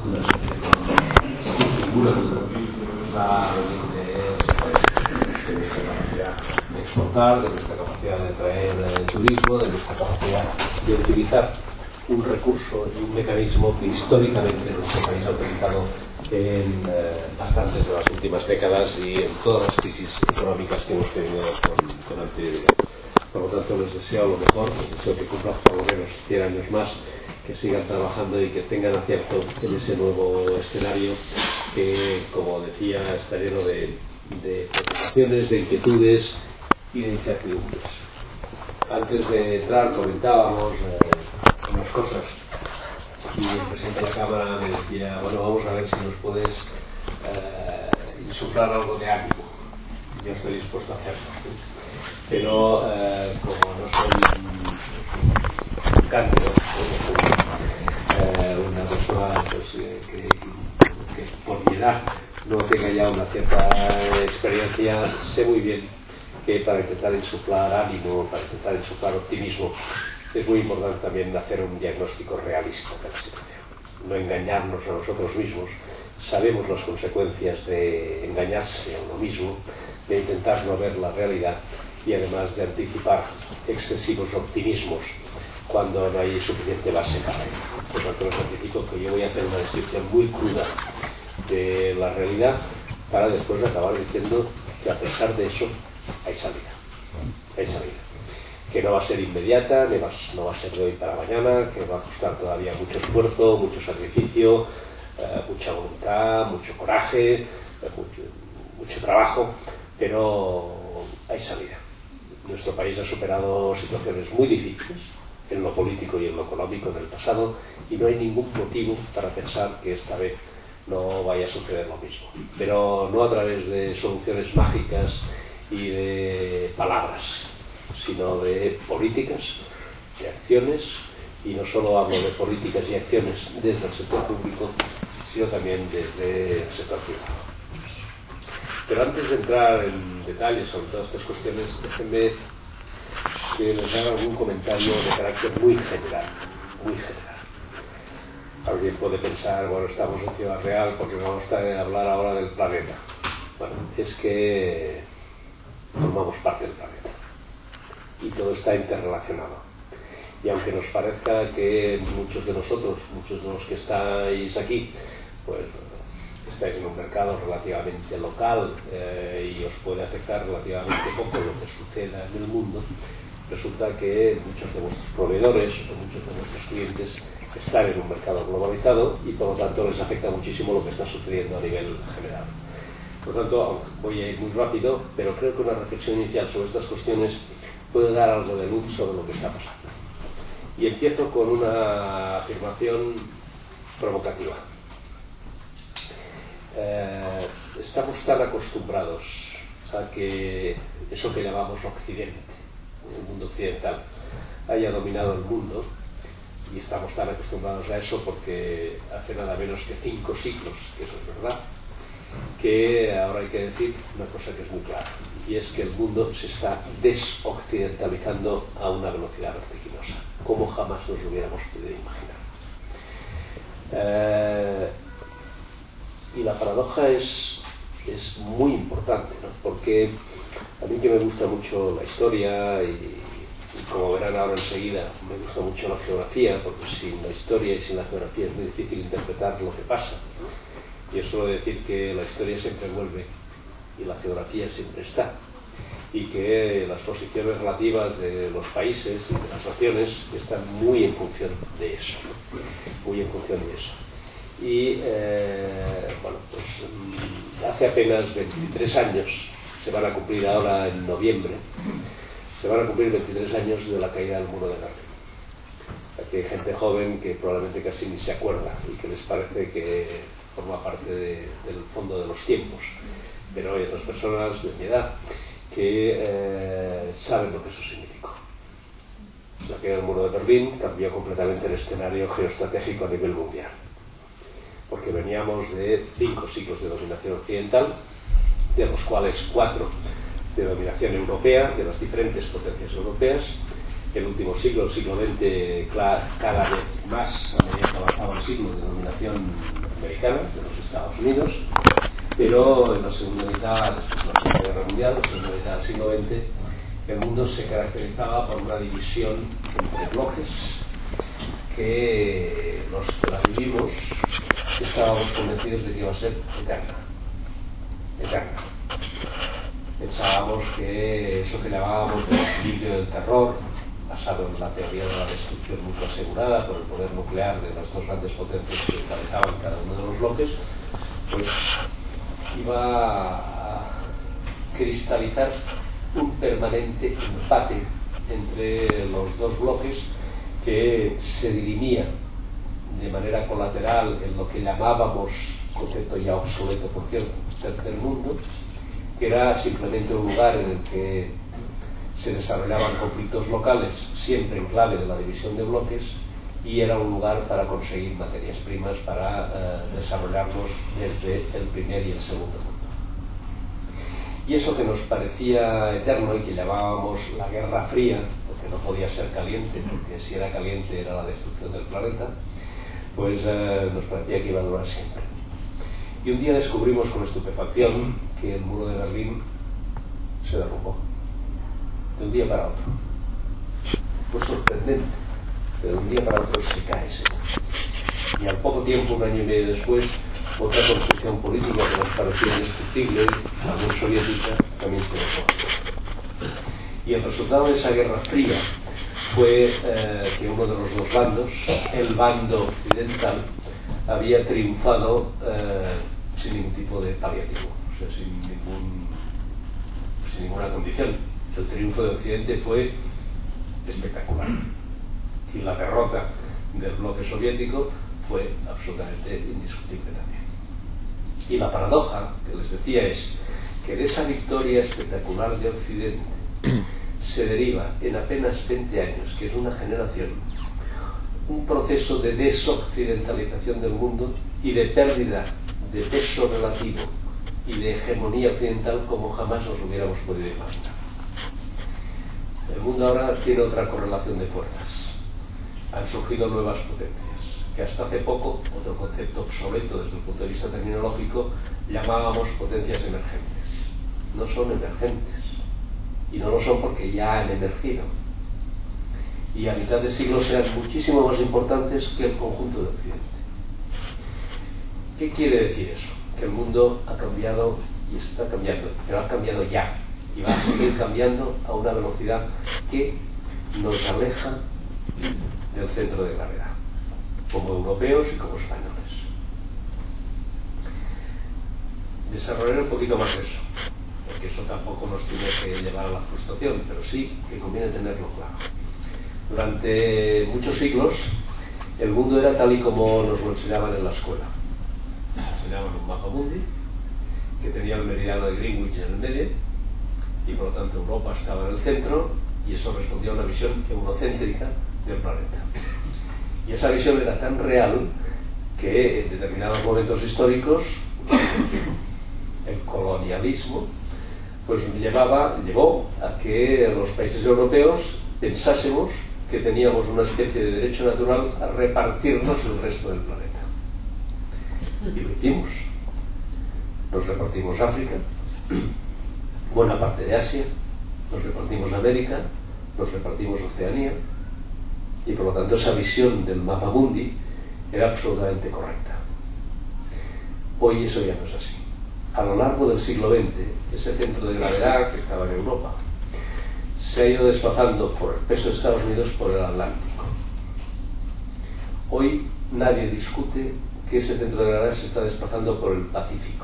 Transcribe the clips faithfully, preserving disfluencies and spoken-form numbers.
de nuestra capacidad de exportar, de nuestra capacidad de traer eh, turismo, de nuestra capacidad de utilizar un recurso y un mecanismo que históricamente nuestro país ha utilizado en eh, bastantes de las últimas décadas y en todas las crisis económicas que hemos tenido con, con anterioridad. Por lo tanto, les deseo lo mejor, les deseo que cumplan por lo menos cien años más, que sigan trabajando y que tengan acierto en ese nuevo escenario que, como decía, está lleno de, de preocupaciones, de inquietudes y de incertidumbres. Antes de entrar comentábamos eh, unas cosas y el presidente de la Cámara me decía, bueno, vamos a ver si nos puedes eh, insuflar algo de ánimo. Yo estoy dispuesto a hacerlo, ¿sí? Pero eh, como no soy un cándido, eh, una persona pues, eh, que, que por mi edad no tenga ya una cierta experiencia, sé muy bien que para intentar insuflar ánimo, para intentar insuflar optimismo, es muy importante también hacer un diagnóstico realista de la situación. No engañarnos a nosotros mismos. Sabemos las consecuencias de engañarse a uno mismo, de intentar no ver la realidad y además de anticipar excesivos optimismos cuando no hay suficiente base para ello. Por lo tanto, les anticipo que yo voy a hacer una descripción muy cruda de la realidad para después acabar diciendo que a pesar de eso hay salida. Hay salida. Que no va a ser inmediata, no va a ser de hoy para mañana, que va a costar todavía mucho esfuerzo, mucho sacrificio, eh, mucha voluntad, mucho coraje, eh, mucho, mucho trabajo, pero hay salida. Nuestro país ha superado situaciones muy difíciles en lo político y en lo económico en el pasado y no hay ningún motivo para pensar que esta vez no vaya a suceder lo mismo. Pero no a través de soluciones mágicas y de palabras, sino de políticas, de acciones, y no solo hablo de políticas y acciones desde el sector público, sino también desde el sector privado. Pero antes de entrar en detalles sobre todas estas cuestiones, déjenme que les haga algún comentario de carácter muy general, muy general. Alguien puede pensar, bueno, estamos en Ciudad Real porque vamos a hablar ahora del planeta. Bueno, es que formamos parte del planeta y todo está interrelacionado. Y aunque nos parezca que muchos de nosotros, muchos de los que estáis aquí, pues estáis en un mercado relativamente local eh, y os puede afectar relativamente poco lo que suceda en el mundo, resulta que muchos de vuestros proveedores o muchos de vuestros clientes están en un mercado globalizado y por lo tanto les afecta muchísimo lo que está sucediendo a nivel general. Por lo tanto, voy a ir muy rápido, pero creo que una reflexión inicial sobre estas cuestiones puede dar algo de luz sobre lo que está pasando. Y empiezo con una afirmación provocativa. Eh, estamos tan acostumbrados a que eso que llamamos Occidente, el mundo occidental, haya dominado el mundo, y estamos tan acostumbrados a eso porque hace nada menos que cinco siglos, que eso es verdad, que ahora hay que decir una cosa que es muy clara, y es que el mundo se está desoccidentalizando a una velocidad vertiginosa, como jamás nos lo hubiéramos podido imaginar. Eh, y la paradoja es, es muy importante, ¿no? Porque a mí que me gusta mucho la historia y, y como verán ahora enseguida, me gusta mucho la geografía, porque sin la historia y sin la geografía es muy difícil interpretar lo que pasa. Yo suelo decir que la historia siempre vuelve y la geografía siempre está, y que las posiciones relativas de los países y de las naciones están muy en función de eso, muy en función de eso. Y eh, bueno, pues hace apenas veintitrés años, se van a cumplir ahora en noviembre, se van a cumplir veintitrés años de la caída del muro de Berlín. Aquí hay gente joven que probablemente casi ni se acuerda y que les parece que forma parte de, del fondo de los tiempos, pero hay otras personas de mi edad que eh, saben lo que eso significó. La caída del muro de Berlín cambió completamente el escenario geoestratégico a nivel mundial, porque veníamos de cinco siglos de dominación occidental, de los cuales cuatro de dominación europea, de las diferentes potencias europeas. El último siglo, el siglo veinte, cada vez más, a medida que avanzaba el siglo de dominación americana de los Estados Unidos, pero en la segunda mitad, después de la Segunda Guerra Mundial, la segunda mitad del siglo veinte, el mundo se caracterizaba por una división entre bloques que los que la vivimos estábamos convencidos de que iba a ser eterna. Eterna. Pensábamos que eso que llamábamos el equilibrio del terror, basado en la teoría de la destrucción mutua asegurada por el poder nuclear de las dos grandes potencias que encabezaban cada uno de los bloques, pues iba a cristalizar un permanente empate entre los dos bloques que se dirimía de manera colateral en lo que llamábamos, concepto ya obsoleto por cierto, tercer mundo, que era simplemente un lugar en el que se desarrollaban conflictos locales, siempre en clave de la división de bloques, y era un lugar para conseguir materias primas para uh, desarrollarlos desde el primer y el segundo mundo. Y eso que nos parecía eterno y que llamábamos la Guerra Fría, porque no podía ser caliente, porque si era caliente era la destrucción del planeta, pues uh, nos parecía que iba a durar siempre. Y un día descubrimos con estupefacción que el muro de Berlín se derrumbó, de un día para otro. Fue sorprendente, pero de un día para otro se cae ese muro. Y al poco tiempo, un año y medio después, otra construcción política que nos parecía indestructible, la Unión Soviética, también se derrumbó. Y el resultado de esa Guerra Fría fue eh, que uno de los dos bandos, el bando occidental, había triunfado eh, sin ningún tipo de paliativo, o sea, sin, ningún, sin ninguna condición. El triunfo de Occidente fue espectacular y la derrota del bloque soviético fue absolutamente indiscutible también. Y la paradoja que les decía es que de esa victoria espectacular de Occidente se deriva en apenas veinte años, que es una generación, un proceso de desoccidentalización del mundo y de pérdida de peso relativo y de hegemonía occidental como jamás nos hubiéramos podido imaginar. El mundo ahora tiene otra correlación de fuerzas. Han surgido nuevas potencias, que hasta hace poco, otro concepto obsoleto desde el punto de vista terminológico, llamábamos potencias emergentes. No son emergentes, y no lo son porque ya han emergido. Y a mitad de siglo serán muchísimo más importantes que el conjunto de Occidente. ¿Qué quiere decir eso? Que el mundo ha cambiado y está cambiando, pero ha cambiado ya y va a seguir cambiando a una velocidad que nos aleja del centro de gravedad, como europeos y como españoles. Desarrollaré un poquito más eso, porque eso tampoco nos tiene que llevar a la frustración, pero sí que conviene tenerlo claro. Durante muchos siglos el mundo era tal y como nos lo enseñaban en la escuela. Nos enseñaban un mapa mundi que tenía el meridiano de Greenwich en el medio y por lo tanto Europa estaba en el centro y eso respondía a una visión eurocéntrica del planeta. Y esa visión era tan real que en determinados momentos históricos el colonialismo pues llevaba, llevó a que los países europeos pensásemos que teníamos una especie de derecho natural a repartirnos el resto del planeta. Y lo hicimos. Nos repartimos África, buena parte de Asia, nos repartimos América, nos repartimos Oceanía, y por lo tanto esa visión del mapa mundi era absolutamente correcta. Hoy eso ya no es así. A lo largo del siglo veinte, ese centro de gravedad que estaba en Europa se ha ido desplazando por el peso de Estados Unidos por el Atlántico. Hoy nadie discute que ese centro de gravedad se está desplazando por el Pacífico.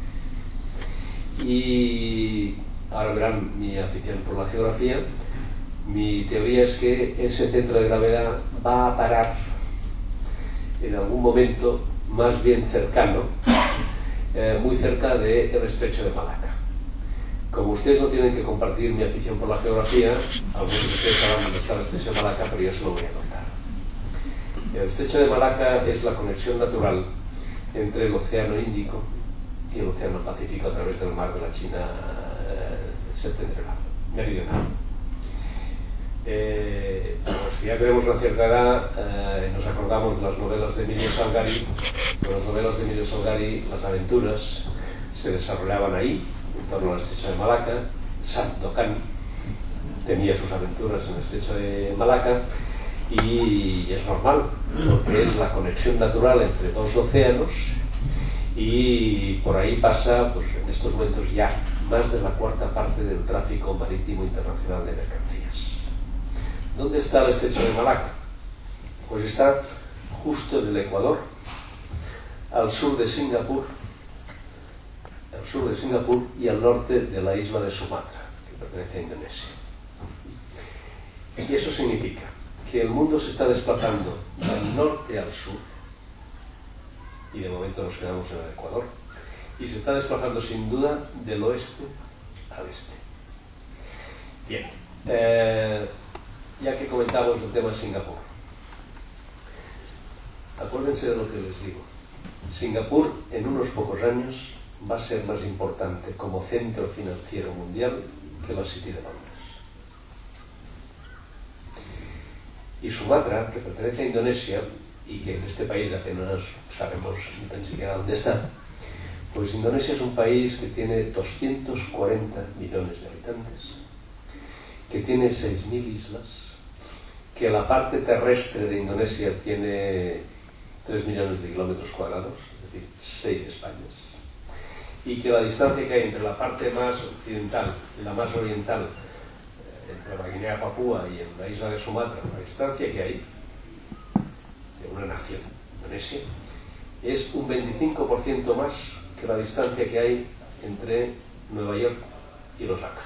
Y ahora verán mi afición por la geografía. Mi teoría es que ese centro de gravedad va a parar en algún momento más bien cercano, eh, muy cerca del estrecho de Malaca. Como ustedes no tienen que compartir mi afición por la geografía, algunos de ustedes sabrán dónde está el estrecho de Malaca, pero yo se lo voy a contar. El estrecho de Malaca es la conexión natural entre el Océano Índico y el Océano Pacífico a través del mar de la China eh, septentrional, meridional. Eh, pues ya tenemos una cierta edad, eh, nos acordamos de las novelas de Emilio Salgari. Con las novelas de Emilio Salgari, las aventuras se desarrollaban ahí, en torno al estrecho de Malaca. Santo Cani tenía sus aventuras en el estrecho de Malaca, y es normal, porque es la conexión natural entre dos océanos, y por ahí pasa, pues en estos momentos ya, más de la cuarta parte del tráfico marítimo internacional de mercancías. ¿Dónde está el estrecho de Malaca? Pues está justo en el Ecuador, al sur de Singapur, al sur de Singapur y al norte de la isla de Sumatra, que pertenece a Indonesia. Y eso significa que el mundo se está desplazando del norte al sur, y de momento nos quedamos en el Ecuador, y se está desplazando sin duda del oeste al este. Bien, eh, ya que comentamos el tema de Singapur, acuérdense de lo que les digo. Singapur en unos pocos años va a ser más importante como centro financiero mundial que la City de Londres. Y Sumatra, que pertenece a Indonesia, y que en este país apenas sabemos ni tan siquiera dónde está, pues Indonesia es un país que tiene doscientos cuarenta millones de habitantes, que tiene seis mil islas, que la parte terrestre de Indonesia tiene tres millones de kilómetros cuadrados, es decir, seis Españas, y que la distancia que hay entre la parte más occidental y la más oriental, entre la Guinea Papúa y en la isla de Sumatra, la distancia que hay de una nación, Indonesia, es un veinticinco por ciento más que la distancia que hay entre Nueva York y Los Ángeles.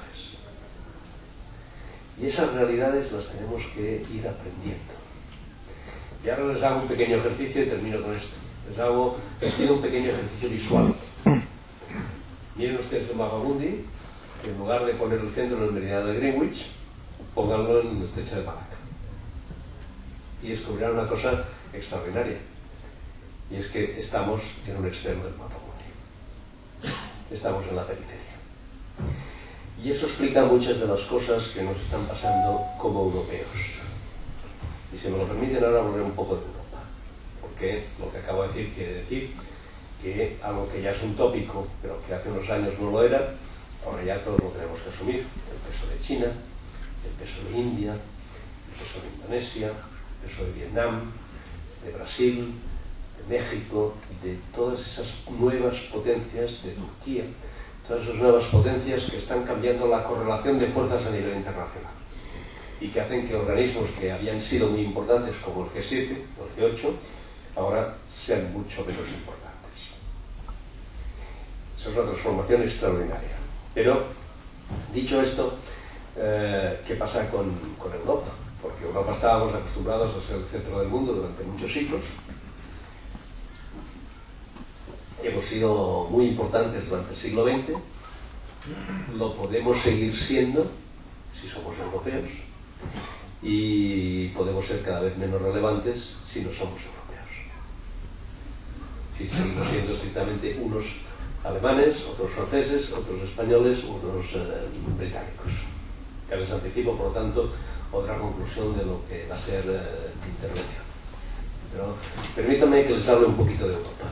Y esas realidades las tenemos que ir aprendiendo. Y ahora les hago un pequeño ejercicio y termino con esto. Les hago, les pido un pequeño ejercicio visual. Miren ustedes el mapa mundi, que en lugar de poner el centro en el meridiano de Greenwich, pónganlo en el estrecho de Malaca. Y descubrirán una cosa extraordinaria. Y es que estamos en un extremo del mapa mundi. Estamos en la periferia. Y eso explica muchas de las cosas que nos están pasando como europeos. Y si me lo permiten, ahora volver un poco de Europa. Porque lo que acabo de decir quiere decir que algo que ya es un tópico, pero que hace unos años no lo era, ahora ya todos lo tenemos que asumir. El peso de China, el peso de India, el peso de Indonesia, el peso de Vietnam, de Brasil, de México, de todas esas nuevas potencias, de Turquía, todas esas nuevas potencias que están cambiando la correlación de fuerzas a nivel internacional y que hacen que organismos que habían sido muy importantes como el G siete o el G ocho ahora sean mucho menos importantes. Esa es una transformación extraordinaria. Pero, dicho esto, eh, ¿qué pasa con, con Europa? Porque Europa estábamos acostumbrados a ser el centro del mundo durante muchos siglos. Hemos sido muy importantes durante el siglo veinte, lo podemos seguir siendo si somos europeos y podemos ser cada vez menos relevantes si no somos europeos. Si seguimos siendo estrictamente unos alemanes, otros franceses, otros españoles, otros eh, británicos. Que les anticipo, por lo tanto, otra conclusión de lo que va a ser eh, mi intervención. Pero permítanme que les hable un poquito de Europa.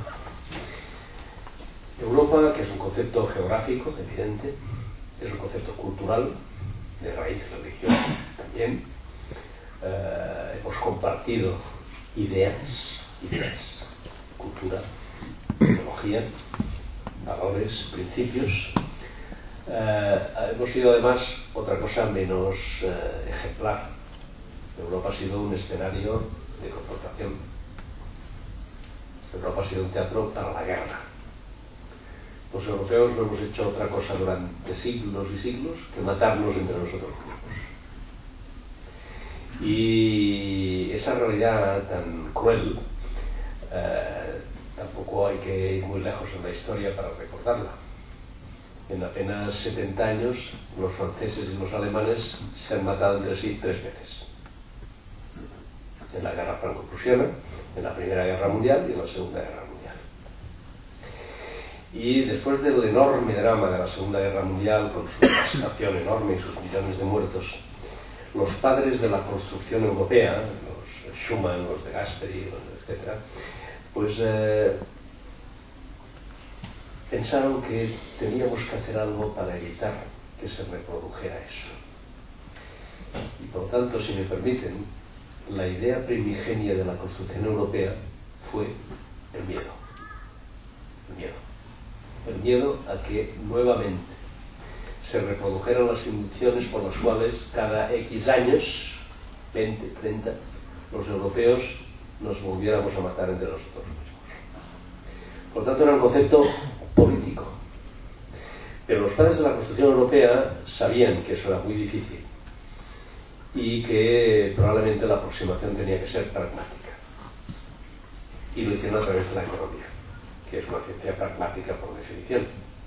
Europa, que es un concepto geográfico, evidente, es un concepto cultural, de raíz religiosa también. Eh, hemos compartido ideas, ideas, cultura, ideología, valores, principios. Eh, hemos sido además otra cosa menos eh, ejemplar. Europa ha sido un escenario de confrontación. Europa ha sido un teatro para la guerra. Los europeos no hemos hecho otra cosa durante siglos y siglos que matarnos entre nosotros mismos. Y esa realidad tan cruel eh, tampoco hay que ir muy lejos en la historia para recordarla. En apenas setenta años los franceses y los alemanes se han matado entre sí tres veces. En la guerra franco-prusiana, en la Primera Guerra Mundial y en la Segunda Guerra Mundial. Y después del enorme drama de la Segunda Guerra Mundial, con su devastación enorme y sus millones de muertos, los padres de la construcción europea, los Schuman, los de Gasperi, etcétera, pues eh, pensaron que teníamos que hacer algo para evitar que se reprodujera eso. Y por lo tanto, si me permiten, la idea primigenia de la construcción europea fue el miedo. El miedo. El miedo a que nuevamente se reprodujeran las condiciones por las cuales cada X años, veinte, treinta, los europeos nos volviéramos a matar entre nosotros mismos. Por lo tanto, era un concepto político. Pero los padres de la construcción europea sabían que eso era muy difícil y que probablemente la aproximación tenía que ser pragmática. Y lo hicieron a través de la economía, que es una ciencia pragmática por definición.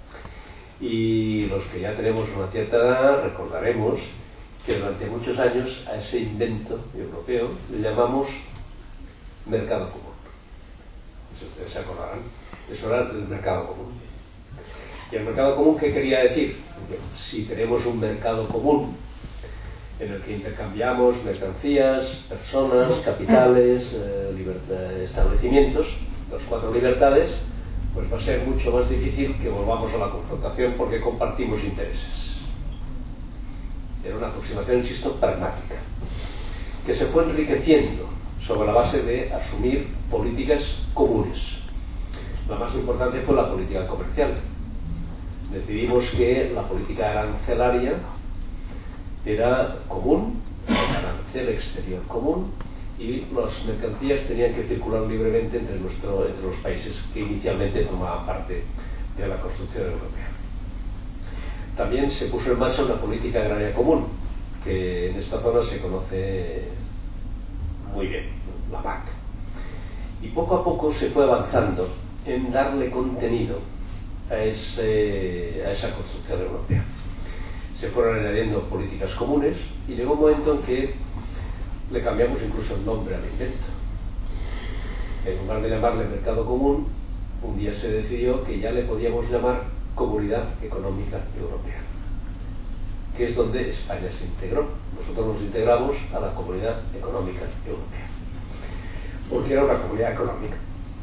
Y los que ya tenemos una cierta edad recordaremos que durante muchos años a ese invento europeo le llamamos mercado común. Si ustedes se acordarán, eso era el mercado común. ¿Y el mercado común qué quería decir? Si tenemos un mercado común en el que intercambiamos mercancías, personas, capitales, eh, libertad, establecimientos, las cuatro libertades, pues va a ser mucho más difícil que volvamos a la confrontación porque compartimos intereses. Era una aproximación, insisto, pragmática, que se fue enriqueciendo sobre la base de asumir políticas comunes. La más importante fue la política comercial. Decidimos que la política arancelaria era común, el arancel exterior común, y las mercancías tenían que circular libremente entre, nuestro, entre los países que inicialmente formaban parte de la construcción europea. También se puso en marcha una política agraria común, que en esta zona se conoce muy bien, la P A C. Y poco a poco se fue avanzando en darle contenido a, ese, a esa construcción europea. Se fueron añadiendo políticas comunes y llegó un momento en que le cambiamos incluso el nombre al invento. En lugar de llamarle mercado común, un día se decidió que ya le podíamos llamar Comunidad Económica Europea, que es donde España se integró. Nosotros nos integramos a la Comunidad Económica Europea, porque era una comunidad económica.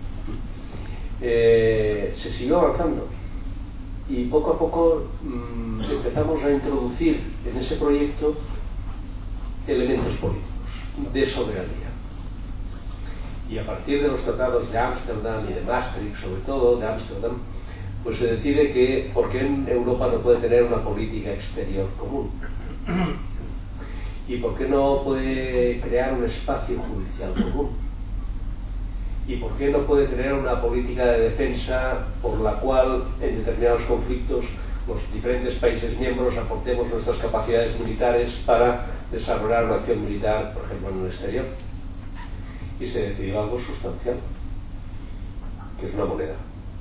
Eh, se siguió avanzando y poco a poco mmm, empezamos a introducir en ese proyecto elementos políticos de soberanía. Y a partir de los tratados de Ámsterdam y de Maastricht, sobre todo de Ámsterdam, pues se decide que ¿por qué en Europa no puede tener una política exterior común? ¿Y por qué no puede crear un espacio judicial común? ¿Y por qué no puede tener una política de defensa por la cual en determinados conflictos los diferentes países miembros aportemos nuestras capacidades militares para desarrollar una acción militar, por ejemplo, en el exterior? Y se decidió algo sustancial, que es una moneda.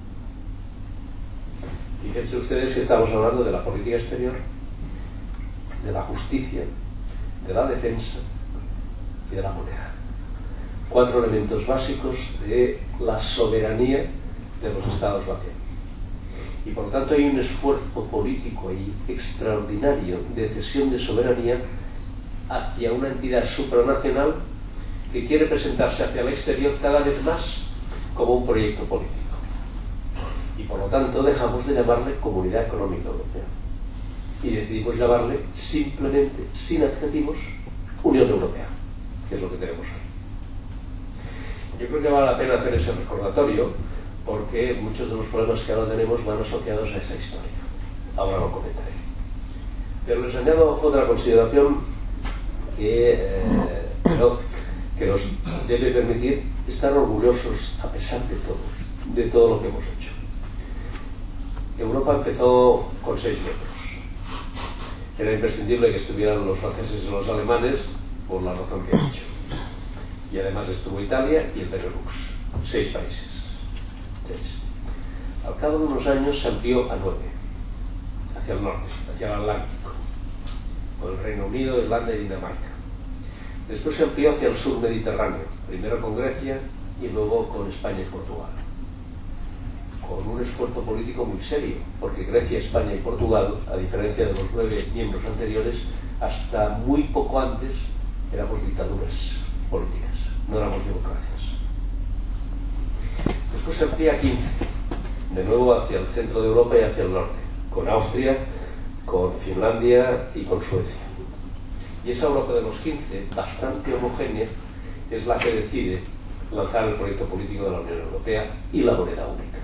Fíjense ustedes que estamos hablando de la política exterior, de la justicia, de la defensa y de la moneda. Cuatro elementos básicos de la soberanía de los Estados-nación. Y por lo tanto hay un esfuerzo político ahí extraordinario de cesión de soberanía hacia una entidad supranacional que quiere presentarse hacia el exterior cada vez más como un proyecto político. Y por lo tanto dejamos de llamarle Comunidad Económica Europea y decidimos llamarle simplemente, sin adjetivos, Unión Europea, que es lo que tenemos hoy. Yo creo que vale la pena hacer ese recordatorio porque muchos de los problemas que ahora tenemos van asociados a esa historia. Ahora lo comentaré. Pero les añado otra consideración que, eh, creo que nos debe permitir estar orgullosos a pesar de todo, de todo lo que hemos hecho. Europa empezó con seis miembros. Era imprescindible que estuvieran los franceses y los alemanes por la razón que he dicho. Y además estuvo Italia y el Benelux. Seis países. Seis. Al cabo de unos años se amplió a nueve, hacia el norte, hacia el Atlántico, con el Reino Unido, Irlanda y Dinamarca. Después se amplió hacia el sur mediterráneo, primero con Grecia y luego con España y Portugal. Con un esfuerzo político muy serio, porque Grecia, España y Portugal, a diferencia de los nueve miembros anteriores, hasta muy poco antes éramos dictaduras políticas, no éramos democracias. Después se amplía a quince, de nuevo hacia el centro de Europa y hacia el norte, con Austria, con Finlandia y con Suecia. Y esa Europa de los quince, bastante homogénea, es la que decide lanzar el proyecto político de la Unión Europea y la moneda única.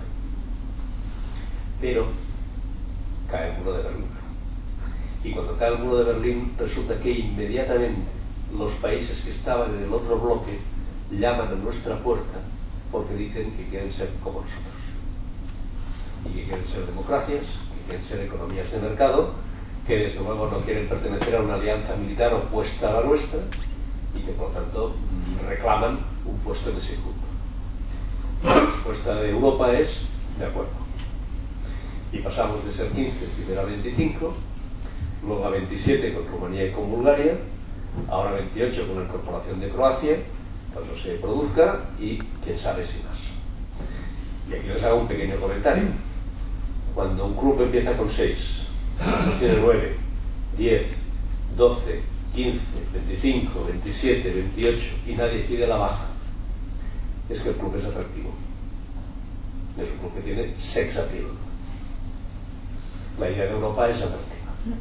Pero cae el muro de Berlín. Y cuando cae el muro de Berlín, resulta que inmediatamente los países que estaban en el otro bloque llaman a nuestra puerta porque dicen que quieren ser como nosotros. Y que quieren ser democracias, que quieren ser economías de mercado, que desde luego no quieren pertenecer a una alianza militar opuesta a la nuestra y que por tanto reclaman un puesto en ese grupo. La respuesta de Europa es de acuerdo. Y pasamos de ser quince primero a veinticinco, luego a veintisiete con Rumanía y con Bulgaria, ahora veintiocho con la incorporación de Croacia, cuando se produzca, y quién sabe si más. Y aquí les hago un pequeño comentario. Cuando un club empieza con seis, después tiene nueve, diez, doce, quince, veinticinco, veintisiete, veintiocho y nadie pide la baja, es que el club es atractivo. Es un club que tiene sex appeal. La idea de Europa es atractiva.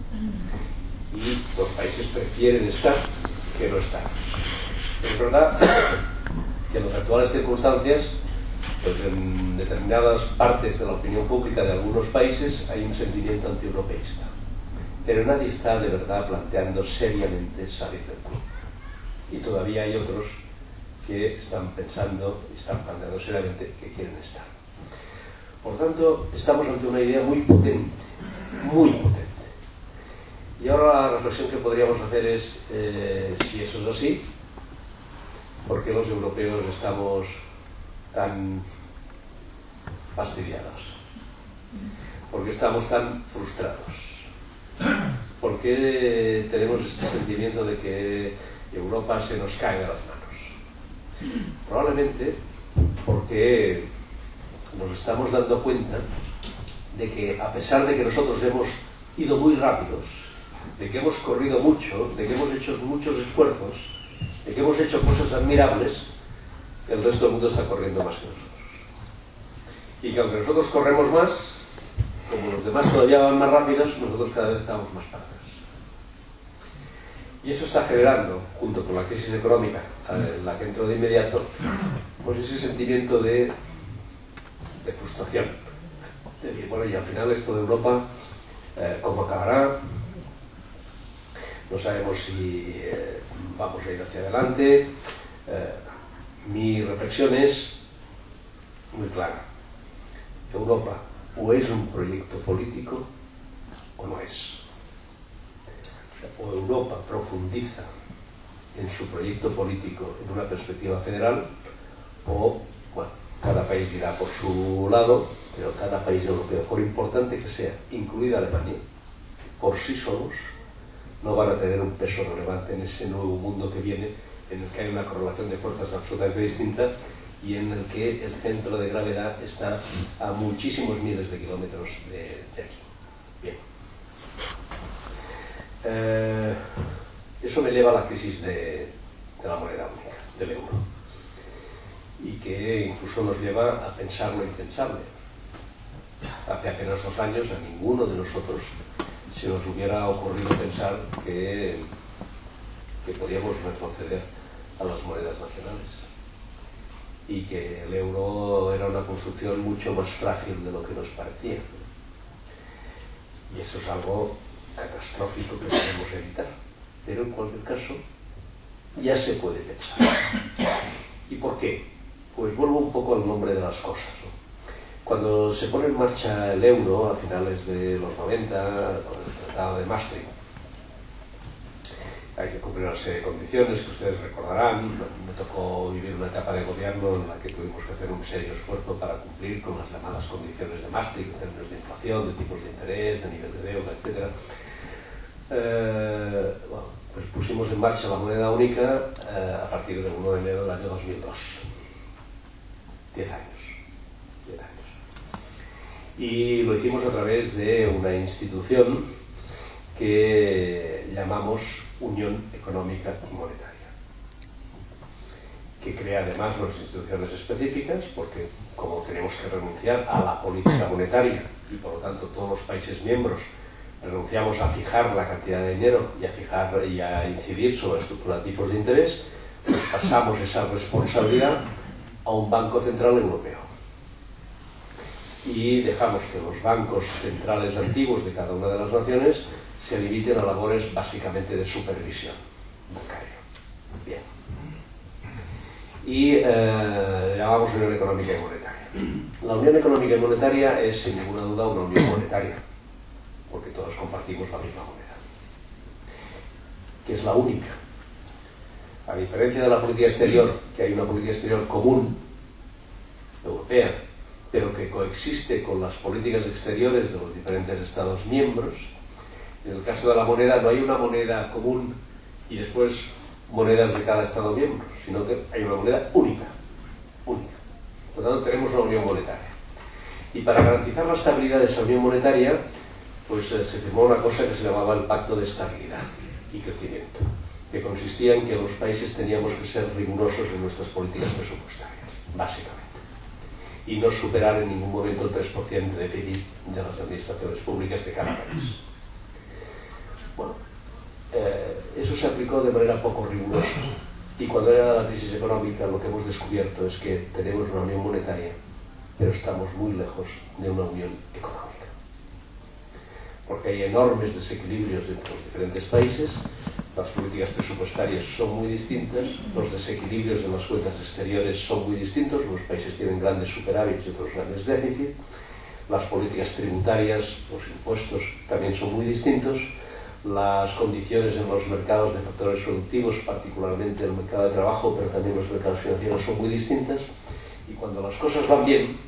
Y los países prefieren estar que no estar. Es verdad que en las actuales circunstancias, pues en determinadas partes de la opinión pública de algunos países hay un sentimiento antieuropeísta. Pero nadie está de verdad planteando seriamente salir del club. Y todavía hay otros que están pensando y están planteando seriamente que quieren estar. Por tanto, estamos ante una idea muy potente, muy potente. Y ahora la reflexión que podríamos hacer es, eh, si eso es así, ¿por qué los europeos estamos tan fastidiados? ¿Por qué estamos tan frustrados? ¿Por qué tenemos este sentimiento de que Europa se nos cae de las manos? Probablemente porque nos estamos dando cuenta de que, a pesar de que nosotros hemos ido muy rápidos, de que hemos corrido mucho, de que hemos hecho muchos esfuerzos, de que hemos hecho cosas admirables, el resto del mundo está corriendo más que nosotros. Y que aunque nosotros corremos más, como los demás todavía van más rápidos, nosotros cada vez estamos más para atrás. Y eso está generando, junto con la crisis económica, en la que entro de inmediato, pues ese sentimiento de, de frustración. Es decir, bueno, y al final esto de Europa, eh, ¿cómo acabará? No sabemos si eh, vamos a ir hacia adelante. Eh, mi reflexión es muy clara. Europa o es un proyecto político o no es. O sea, o Europa profundiza en su proyecto político en una perspectiva federal, o, bueno, cada país irá por su lado, pero cada país europeo, por importante que sea, incluida Alemania, por sí solos, no van a tener un peso relevante en ese nuevo mundo que viene, en el que hay una correlación de fuerzas absolutamente distinta y en el que el centro de gravedad está a muchísimos miles de kilómetros de, de aquí. Bien. Eh, eso me lleva a la crisis de, de la moneda única, del euro, y que incluso nos lleva a pensar lo impensable. Hace apenas dos años a ninguno de nosotros se nos hubiera ocurrido pensar que, que podíamos retroceder a las monedas nacionales y que el euro era una construcción mucho más frágil de lo que nos parecía. Y eso es algo catastrófico que podemos evitar, pero en cualquier caso ya se puede pensar. ¿Y por qué? Pues vuelvo un poco al nombre de las cosas, ¿no? Cuando se pone en marcha el euro a finales de los noventa, con el Tratado de Maastricht, hay que cumplir una serie de condiciones que ustedes recordarán. Me tocó vivir una etapa de gobierno en la que tuvimos que hacer un serio esfuerzo para cumplir con las llamadas condiciones de Maastricht en términos de inflación, de tipos de interés, de nivel de deuda, etcétera. Eh, bueno, pues pusimos en marcha la moneda única eh, a partir del uno de enero del año dos mil dos. Diez años. Diez años. Y lo hicimos a través de una institución que llamamos Unión Económica y Monetaria, que crea además unas instituciones específicas, porque como tenemos que renunciar a la política monetaria y por lo tanto todos los países miembros renunciamos a fijar la cantidad de dinero y a fijar y a incidir sobre la estructura de tipos de interés, pues pasamos esa responsabilidad a un Banco Central Europeo y dejamos que los bancos centrales antiguos de cada una de las naciones se limiten a labores básicamente de supervisión bancaria. Bien. Y eh, llamamos Unión Económica y Monetaria. La Unión Económica y Monetaria es sin ninguna duda una unión monetaria, porque todos compartimos la misma moneda, que es la única. A diferencia de la política exterior, que hay una política exterior común, europea, pero que coexiste con las políticas exteriores de los diferentes Estados miembros, en el caso de la moneda no hay una moneda común y después monedas de cada Estado miembro, sino que hay una moneda única, única. Por lo tanto, tenemos una unión monetaria. Y para garantizar la estabilidad de esa unión monetaria, pues eh, se firmó una cosa que se llamaba el Pacto de Estabilidad y Crecimiento, que consistía en que los países teníamos que ser rigurosos en nuestras políticas presupuestarias, básicamente, y no superar en ningún momento el tres por ciento de déficit de las administraciones públicas de cada país. Bueno, eh, eso se aplicó de manera poco rigurosa, y cuando era la crisis económica lo que hemos descubierto es que tenemos una unión monetaria, pero estamos muy lejos de una unión económica, porque hay enormes desequilibrios entre los diferentes países. Las políticas presupuestarias son muy distintas, los desequilibrios en las cuentas exteriores son muy distintos, unos países tienen grandes superávits y otros grandes déficits, las políticas tributarias, los impuestos también son muy distintos, las condiciones en los mercados de factores productivos, particularmente el mercado de trabajo, pero también los mercados financieros son muy distintas, y cuando las cosas van bien,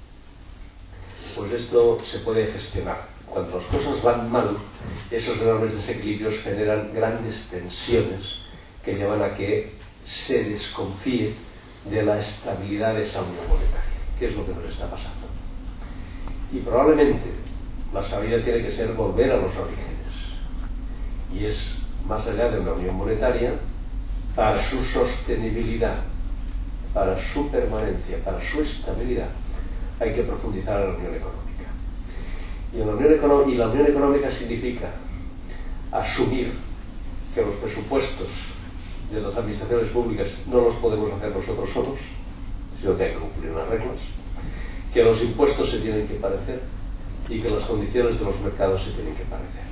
pues esto se puede gestionar. Cuando las cosas van mal, esos enormes desequilibrios generan grandes tensiones que llevan a que se desconfíe de la estabilidad de esa unión monetaria, que es lo que nos está pasando. Y probablemente la salida tiene que ser volver a los orígenes, y es más allá de una unión monetaria, para su sostenibilidad, para su permanencia, para su estabilidad, hay que profundizar en la unión económica. Y, en la unión económica, y la unión económica significa asumir que los presupuestos de las administraciones públicas no los podemos hacer nosotros solos, sino que hay que cumplir unas reglas, que los impuestos se tienen que parecer y que las condiciones de los mercados se tienen que parecer.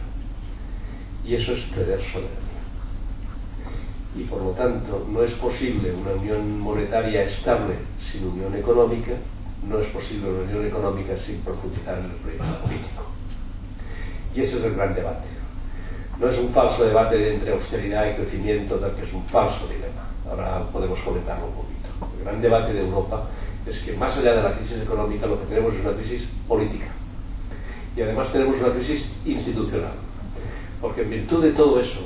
Y eso es ceder soberanía. Y por lo tanto no es posible una unión monetaria estable sin unión económica, no es posible una unión económica sin profundizar en el proyecto político. Y ese es el gran debate. No es un falso debate entre austeridad y crecimiento, que es un falso dilema. Ahora podemos comentarlo un poquito. El gran debate de Europa es que más allá de la crisis económica lo que tenemos es una crisis política. Y además tenemos una crisis institucional. Porque en virtud de todo eso,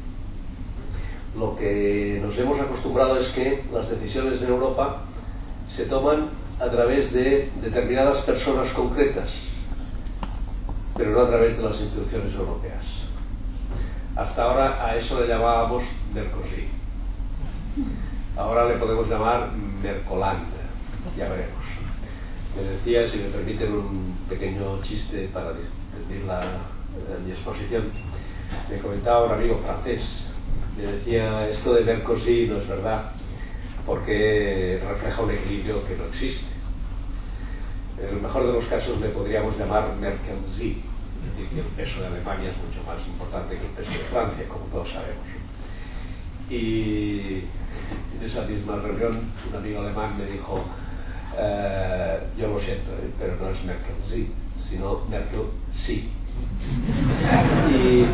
lo que nos hemos acostumbrado es que las decisiones en Europa se toman a través de determinadas personas concretas, pero no a través de las instituciones europeas. Hasta ahora a eso le llamábamos Mercosur. Ahora le podemos llamar Mercoland, ya veremos. Me decía, si me permiten un pequeño chiste para despedir la, mi exposición, me comentaba un amigo francés, me decía, esto de Mercosur no es verdad, porque refleja un equilibrio que no existe. En el mejor de los casos le podríamos llamar Mercosur, es decir, que el peso de Alemania es mucho más importante que el peso de Francia, como todos sabemos. Y en esa misma reunión un amigo alemán me dijo, eh, yo lo siento, eh, pero no es Mercosur, sino Mercosur. Y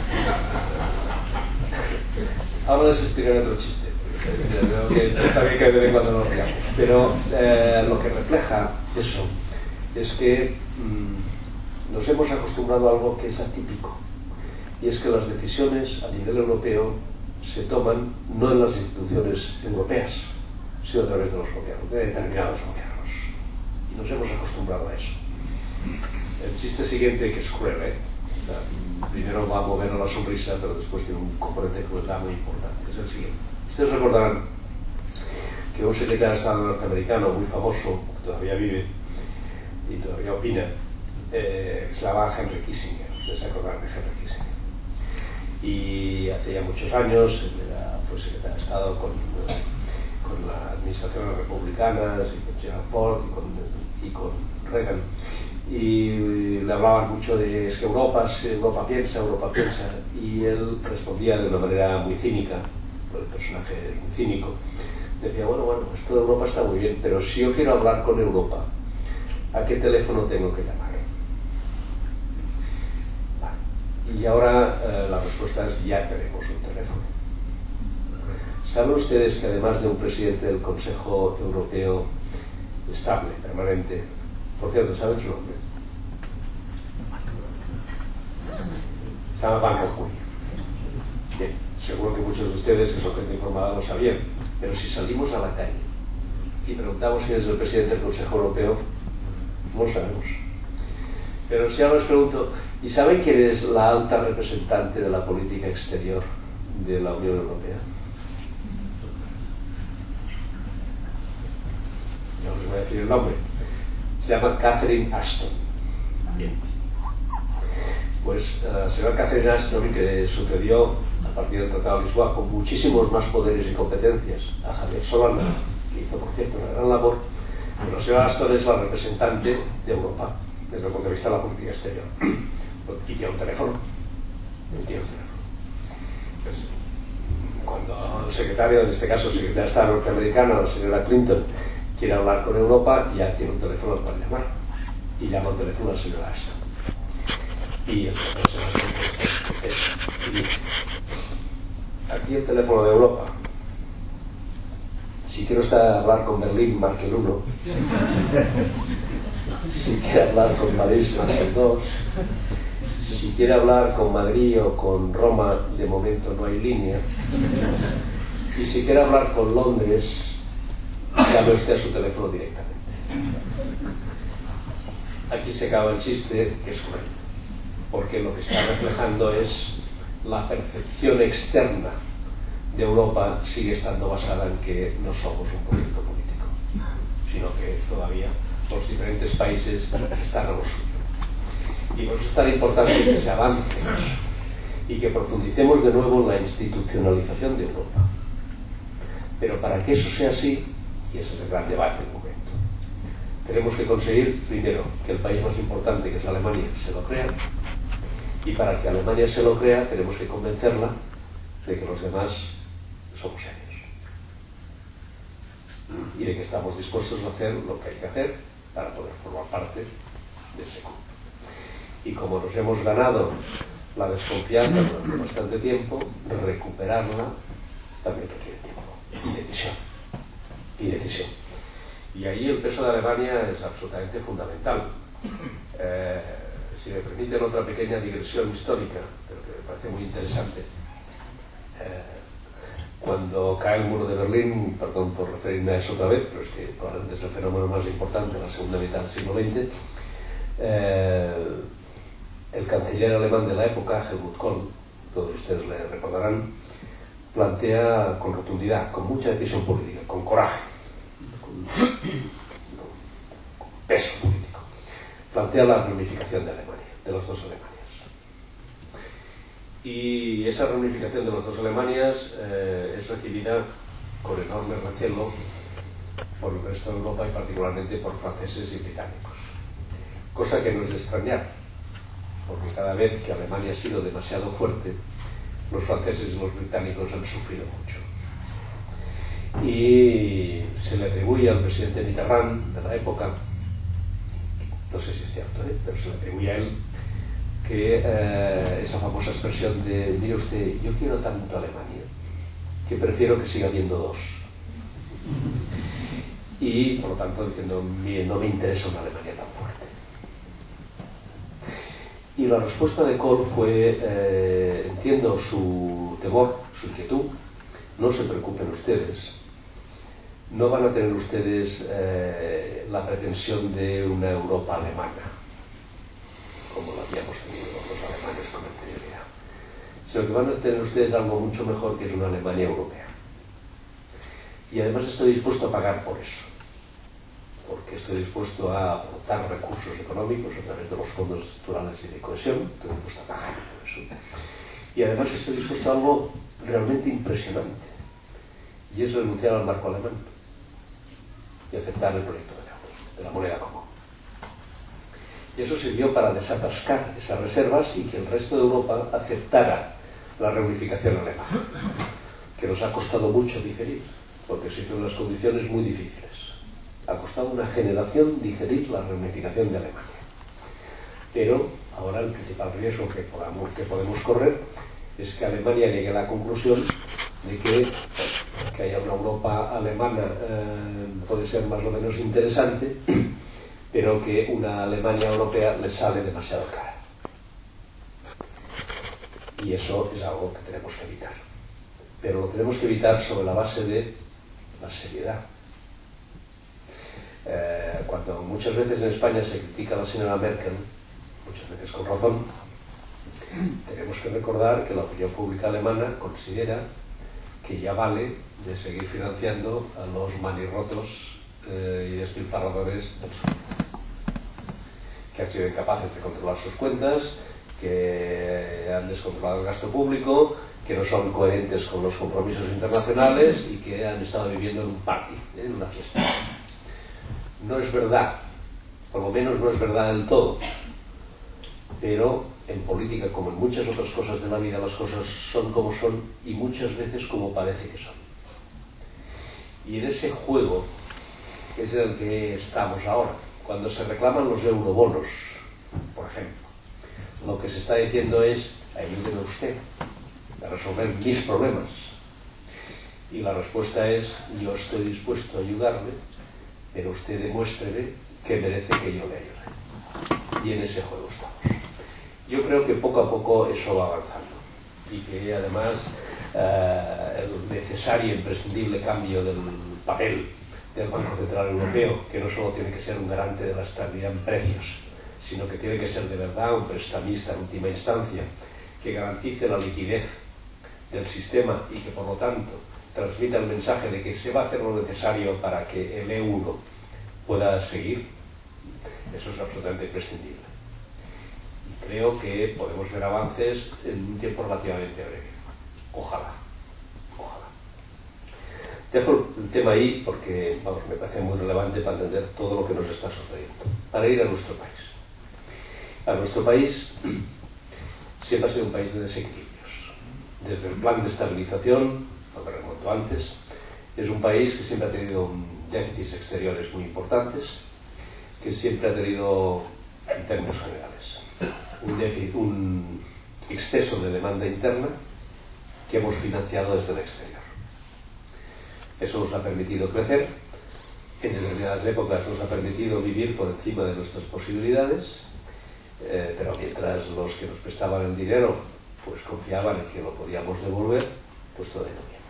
ahora les explicaré otro chiste. Creo que está bien que de vez en cuando lo riamos, pero eh, lo que refleja eso es que mmm, nos hemos acostumbrado a algo que es atípico, y es que las decisiones a nivel europeo se toman no en las instituciones europeas, sino a través de los gobiernos, de determinados gobiernos, y nos hemos acostumbrado a eso. El chiste siguiente, que es cruel, ¿eh? O sea, primero va a mover a la sonrisa, pero después tiene un componente de crueldad muy importante. Es el siguiente. Ustedes recordarán que un secretario de Estado norteamericano muy famoso, que todavía vive y todavía opina, eh, se llamaba Henry Kissinger. Ustedes se acordarán de Henry Kissinger. Y hace ya muchos años él era, fue secretario de Estado con, con las administraciones republicanas y con Gerald Ford y con, y con Reagan, y le hablaban mucho de es que Europa, Europa piensa, Europa piensa, y él respondía de una manera muy cínica, por el personaje muy cínico, decía, bueno, bueno, pues toda Europa está muy bien, pero si yo quiero hablar con Europa, ¿a qué teléfono tengo que llamar? Y ahora eh, la respuesta es ya tenemos un teléfono. ¿Saben ustedes que además de un presidente del Consejo Europeo estable, permanente, por cierto, ¿saben su nombre? Se llama Ban Ki-moon. Bien, seguro que muchos de ustedes, que son gente informada, lo sabían, pero si salimos a la calle y preguntamos quién es el presidente del Consejo Europeo, no lo sabemos. Pero si ahora les pregunto, ¿y saben quién es la alta representante de la política exterior de la Unión Europea? Yo les voy a decir el nombre. Se llama Catherine Ashton. Bien. Pues la uh, señora Catherine Ashton, que sucedió a partir del Tratado de Lisboa con muchísimos más poderes y competencias a Javier Solana, que hizo, por cierto, una gran labor, pero la señora Ashton es la representante de Europa desde el punto de vista de la política exterior. Y tiene un teléfono. Y tiene un teléfono. Pues, cuando el secretario, en este caso el secretario de Estado norteamericano, la señora Clinton, quiere hablar con Europa, ya tiene un teléfono para llamar. Y llama al teléfono a la señora Ashton. Y el teléfono es aquí el teléfono de Europa. Si quiero estar a hablar con Berlín, marque el uno. Si quiere hablar con París, marque el dos. Si quiere hablar con Madrid o con Roma, de momento no hay línea. Y si quiere hablar con Londres, llame usted a su teléfono directamente. Aquí se acaba el chiste, que es cruel, porque lo que está reflejando es la percepción externa de Europa sigue estando basada en que no somos un proyecto político, sino que todavía los diferentes países están a lo suyo. Y por eso es tan importante que se avance y que profundicemos de nuevo en la institucionalización de Europa. Pero para que eso sea así, y ese es el gran debate del momento, tenemos que conseguir, primero, que el país más importante, que es Alemania, se lo crea, y para que Alemania se lo crea, tenemos que convencerla de que los demás somos serios y de que estamos dispuestos a hacer lo que hay que hacer para poder formar parte de ese grupo. Y como nos hemos ganado la desconfianza durante bastante tiempo, recuperarla también requiere tiempo y decisión. Y decisión. Y ahí el peso de Alemania es absolutamente fundamental. Eh, si me permiten otra pequeña digresión histórica, pero que me parece muy interesante. Eh, cuando cae el muro de Berlín, perdón por referirme a eso otra vez, pero es que probablemente es el fenómeno más importante de la segunda mitad del siglo veinte, eh, el canciller alemán de la época, Helmut Kohl, todos ustedes le recordarán, plantea con rotundidad, con mucha decisión política, con coraje, con, con peso político, plantea la reunificación de Alemania, de las dos Alemanias. Y esa reunificación de las dos Alemanias eh, es recibida con enorme recelo por el resto de Europa y particularmente por franceses y británicos. Cosa que no es de extrañar, porque cada vez que Alemania ha sido demasiado fuerte, los franceses y los británicos han sufrido mucho. Y se le atribuye al presidente Mitterrand de la época, no sé si es cierto, ¿eh? pero se le atribuye a él, que eh, esa famosa expresión de, mire usted, yo quiero tanto a Alemania que prefiero que siga habiendo dos. Y por lo tanto diciendo, mire, no me interesa una Alemania tan fuerte. Y la respuesta de Kohl fue, eh, entiendo su temor, su inquietud, no se preocupen ustedes, no van a tener ustedes eh, la pretensión de una Europa alemana, como la habíamos tenido los alemanes sino que van a tener ustedes algo mucho mejor, que es una Alemania europea. Y además estoy dispuesto a pagar por eso, porque estoy dispuesto a aportar recursos económicos a través de los fondos estructurales y de cohesión, estoy dispuesto a pagar por eso. Y además estoy dispuesto a algo realmente impresionante, y es renunciar al marco alemán y aceptar el proyecto de la, de la moneda común. Y eso sirvió para desatascar esas reservas y que el resto de Europa aceptara la reunificación alemana, que nos ha costado mucho digerir, porque se hizo en unas condiciones muy difíciles. Ha costado una generación digerir la reunificación de Alemania. Pero ahora el principal riesgo que podamos, que podemos correr es que Alemania llegue a la conclusión de que, que haya una Europa alemana eh, puede ser más o menos interesante, pero que una Alemania europea le sale demasiado cara. Y eso es algo que tenemos que evitar. Pero lo tenemos que evitar sobre la base de la seriedad. Eh, cuando muchas veces en España se critica a la señora Merkel, muchas veces con razón, tenemos que recordar que la opinión pública alemana considera que ya vale de seguir financiando a los manirrotos eh, y despilfarradores del sur, que han sido incapaces de controlar sus cuentas, que han descontrolado el gasto público, que no son coherentes con los compromisos internacionales y que han estado viviendo en un party, ¿eh? En una fiesta. No es verdad, por lo menos no es verdad del todo, pero en política, como en muchas otras cosas de la vida, las cosas son como son y muchas veces como parece que son. Y en ese juego es en el que estamos ahora. Cuando se reclaman los eurobonos, por ejemplo, lo que se está diciendo es: ayúdeme usted a resolver mis problemas. Y la respuesta es: yo estoy dispuesto a ayudarle, pero usted demuéstrele que merece que yo le ayude. Y en ese juego estamos. Yo creo que poco a poco eso va avanzando y que además eh, el necesario e imprescindible cambio del papel del Banco Central Europeo, que no solo tiene que ser un garante de la estabilidad en precios, sino que tiene que ser de verdad un prestamista en última instancia, que garantice la liquidez del sistema y que por lo tanto transmita el mensaje de que se va a hacer lo necesario para que el euro pueda seguir. Eso es absolutamente imprescindible. Y creo que podemos ver avances en un tiempo relativamente breve. Ojalá. Ojalá. Dejo el tema ahí porque, vamos, me parece muy relevante para entender todo lo que nos está sucediendo. Para ir a nuestro país. A nuestro país siempre ha sido un país de desequilibrios. Desde el plan de estabilización, lo que remonto antes, es un país que siempre ha tenido déficits exteriores muy importantes, que siempre ha tenido, en términos generales, un, déficit, un exceso de demanda interna que hemos financiado desde el exterior. Eso nos ha permitido crecer, en determinadas épocas nos ha permitido vivir por encima de nuestras posibilidades, eh, pero mientras los que nos prestaban el dinero pues confiaban en que lo podíamos devolver, pues todo iba bien.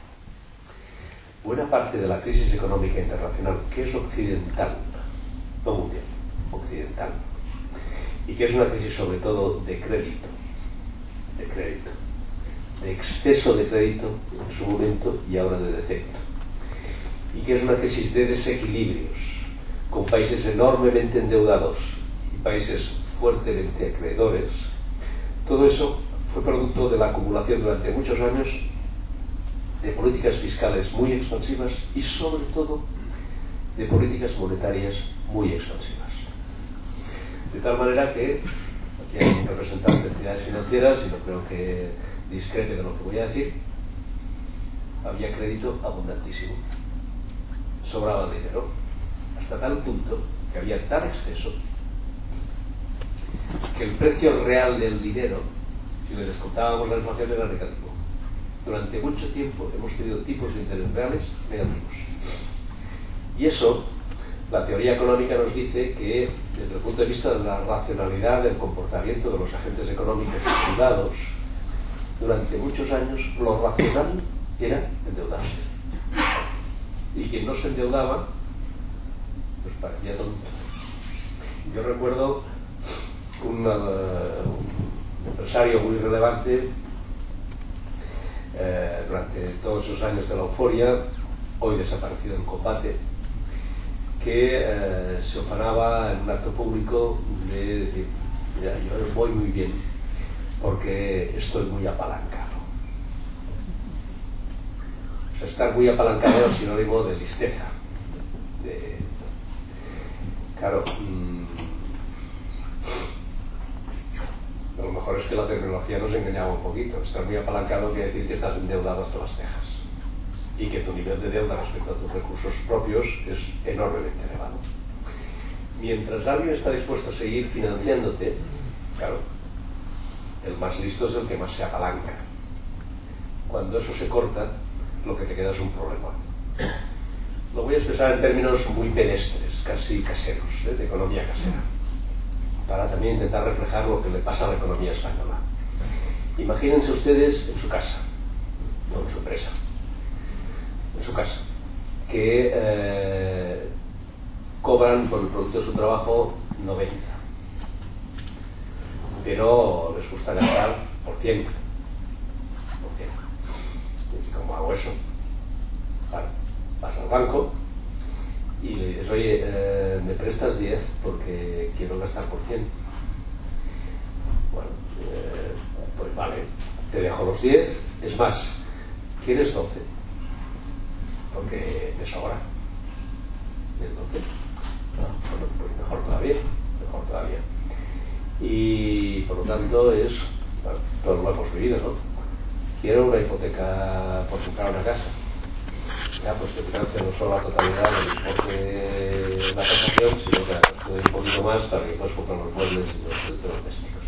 Buena parte de la crisis económica internacional, que es occidental, no mundial, occidental, y que es una crisis sobre todo de crédito, de crédito, de exceso de crédito en su momento y ahora de defecto, y que es una crisis de desequilibrios, con países enormemente endeudados y países fuertemente acreedores. Todo eso fue producto de la acumulación durante muchos años de políticas fiscales muy expansivas y sobre todo de políticas monetarias muy expansivas. De tal manera que aquí hay un representante de entidades financieras y no creo que discrepe de lo que voy a decir. Había crédito abundantísimo, sobraba dinero, hasta tal punto que había tal exceso que el precio real del dinero, si le descontábamos la inflación, era negativo. Durante mucho tiempo hemos tenido tipos de interés reales negativos. Y eso, la teoría económica nos dice que, desde el punto de vista de la racionalidad del comportamiento de los agentes económicos privados, durante muchos años lo racional era endeudarse. Y quien no se endeudaba, pues parecía tonto. Yo recuerdo un, uh, un empresario muy relevante eh, durante todos esos años de la euforia, hoy desaparecido en combate, que eh, se ufanaba en un acto público de decir: mira, yo voy muy bien porque estoy muy apalancado. O sea, estar muy apalancado es sinónimo de listeza. De, claro, mmm, a lo mejor es que la tecnología nos engañaba un poquito. Estar muy apalancado quiere decir que estás endeudado hasta las cejas y que tu nivel de deuda respecto a tus recursos propios es enormemente elevado. Mientras alguien está dispuesto a seguir financiándote, claro, el más listo es el que más se apalanca. Cuando eso se corta, lo que te queda es un problema. Lo voy a expresar en términos muy pedestres, casi caseros, ¿eh? De economía casera, para también intentar reflejar lo que le pasa a la economía española. Imagínense ustedes en su casa, no en su empresa, en su casa, que eh, cobran por el producto de su trabajo noventa, pero les gusta gastar por cien. Por cien. ¿Y cómo hago eso? Vale, vas al banco y le dices: oye, eh, me prestas diez porque quiero gastar por cien. Bueno, eh, pues vale, te dejo los diez, es más, ¿quieres doce? Porque te sobra. ¿Quieres doce? No, bueno, pues mejor todavía, mejor todavía. Y por lo tanto es, bueno, todos lo hemos vivido, ¿no? Quiero una hipoteca por comprar una casa. Ya, pues que financia no solo la totalidad del importe de la tasación, sino que te doy un poquito más para que puedas comprar los muebles y los electrodomésticos.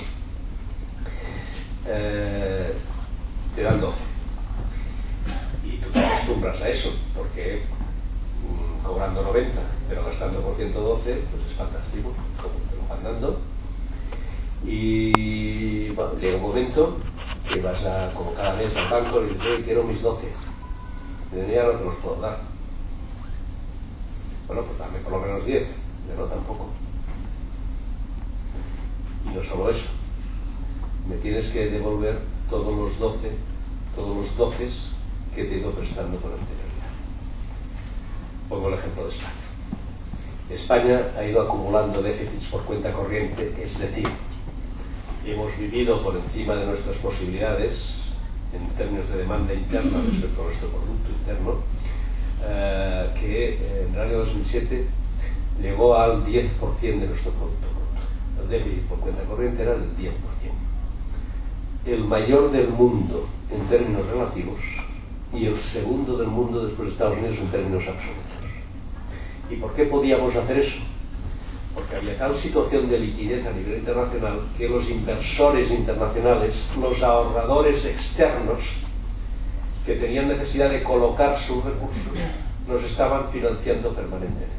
Eh, te dan doce. Y tú te acostumbras a eso, porque mmm, cobrando noventa, pero gastando por ciento doce, pues es fantástico, como te lo van dando. Y bueno, llega un momento que vas a, como cada mes al banco y dices: oye, quiero mis doce. De día no te los puedo dar. Bueno, pues dame por lo menos diez. De no, tampoco. Y no solo eso, me tienes que devolver todos los doce, todos los doces que te he ido prestando con anterioridad. Pongo el ejemplo de España. España ha ido acumulando déficits por cuenta corriente, es decir, hemos vivido por encima de nuestras posibilidades en términos de demanda interna respecto a nuestro Producto Interno, eh, que en el año dos mil siete llegó al diez por ciento de nuestro Producto Bruto. El déficit por cuenta corriente era del diez por ciento. El mayor del mundo en términos relativos y el segundo del mundo después de Estados Unidos en términos absolutos. ¿Y por qué podíamos hacer eso? Porque había tal situación de liquidez a nivel internacional que los inversores internacionales, los ahorradores externos que tenían necesidad de colocar sus recursos, nos estaban financiando permanentemente.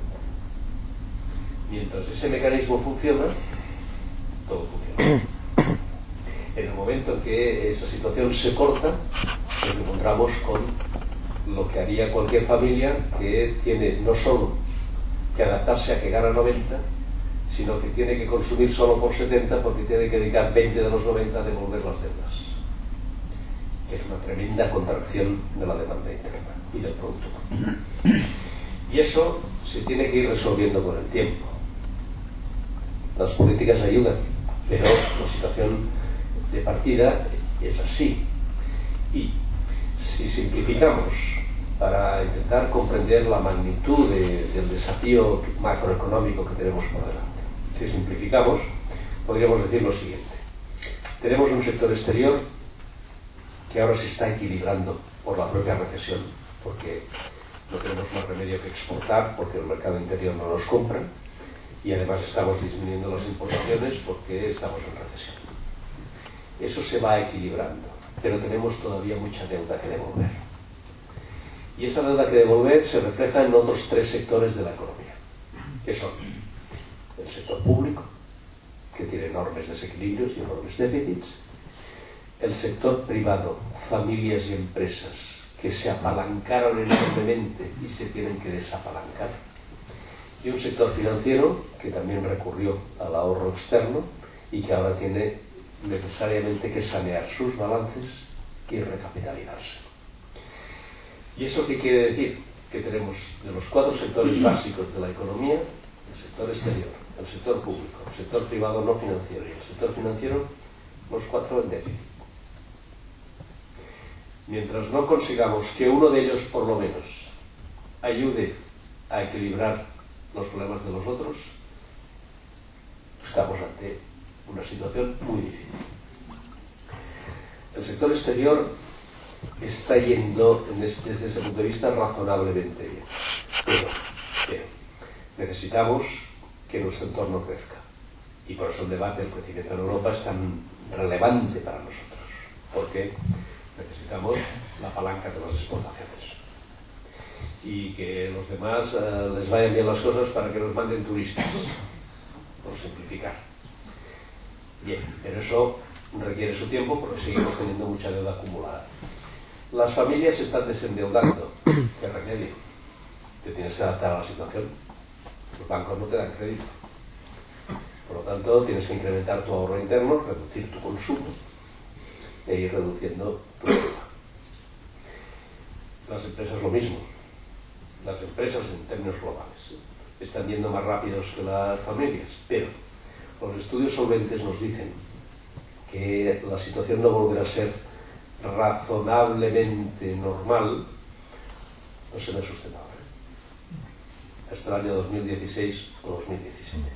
Mientras ese mecanismo funciona, todo funciona. En el momento en que esa situación se corta, nos encontramos con lo que haría cualquier familia que tiene no solo que adaptarse a que gana noventa, sino que tiene que consumir solo por setenta porque tiene que dedicar veinte de los noventa a devolver las deudas. Que es una tremenda contracción de la demanda interna y del producto. Y eso se tiene que ir resolviendo con el tiempo. Las políticas ayudan, pero la situación de partida es así. Y si simplificamos para intentar comprender la magnitud de, del desafío macroeconómico que tenemos por delante, si simplificamos, podríamos decir lo siguiente. Tenemos un sector exterior que ahora se está equilibrando por la propia recesión, porque no tenemos más remedio que exportar porque el mercado interior no nos compra, y además estamos disminuyendo las importaciones porque estamos en recesión. Eso se va equilibrando, pero tenemos todavía mucha deuda que devolver. Y esa deuda que devolver se refleja en otros tres sectores de la economía, que son el sector público, que tiene enormes desequilibrios y enormes déficits; el sector privado, familias y empresas que se apalancaron enormemente y se tienen que desapalancar; y un sector financiero que también recurrió al ahorro externo y que ahora tiene necesariamente que sanear sus balances y recapitalizarse. ¿Y eso qué quiere decir? Que tenemos de los cuatro sectores básicos de la economía, el sector exterior, el sector público, el sector privado no financiero y el sector financiero, los cuatro en déficit. Mientras no consigamos que uno de ellos, por lo menos, ayude a equilibrar los problemas de los otros, estamos ante una situación muy difícil. El sector exterior está yendo este, desde ese punto de vista razonablemente bien, pero, pero necesitamos que nuestro entorno crezca, y por eso el debate del crecimiento en Europa es tan relevante para nosotros, porque necesitamos la palanca de las exportaciones y que los demás eh, les vayan bien las cosas para que nos manden turistas, por simplificar. Bien, pero eso requiere su tiempo porque seguimos teniendo mucha deuda acumulada. Las familias se están desendeudando. ¿Qué remedio? Te tienes que adaptar a la situación. Los bancos no te dan crédito. Por lo tanto, tienes que incrementar tu ahorro interno, reducir tu consumo e ir reduciendo tu deuda. Las empresas lo mismo. Las empresas en términos globales están yendo más rápidos que las familias, pero los estudios solventes nos dicen que la situación no volverá a ser razonablemente normal, no se me sustentable, hasta el año dos mil dieciséis o dos mil diecisiete.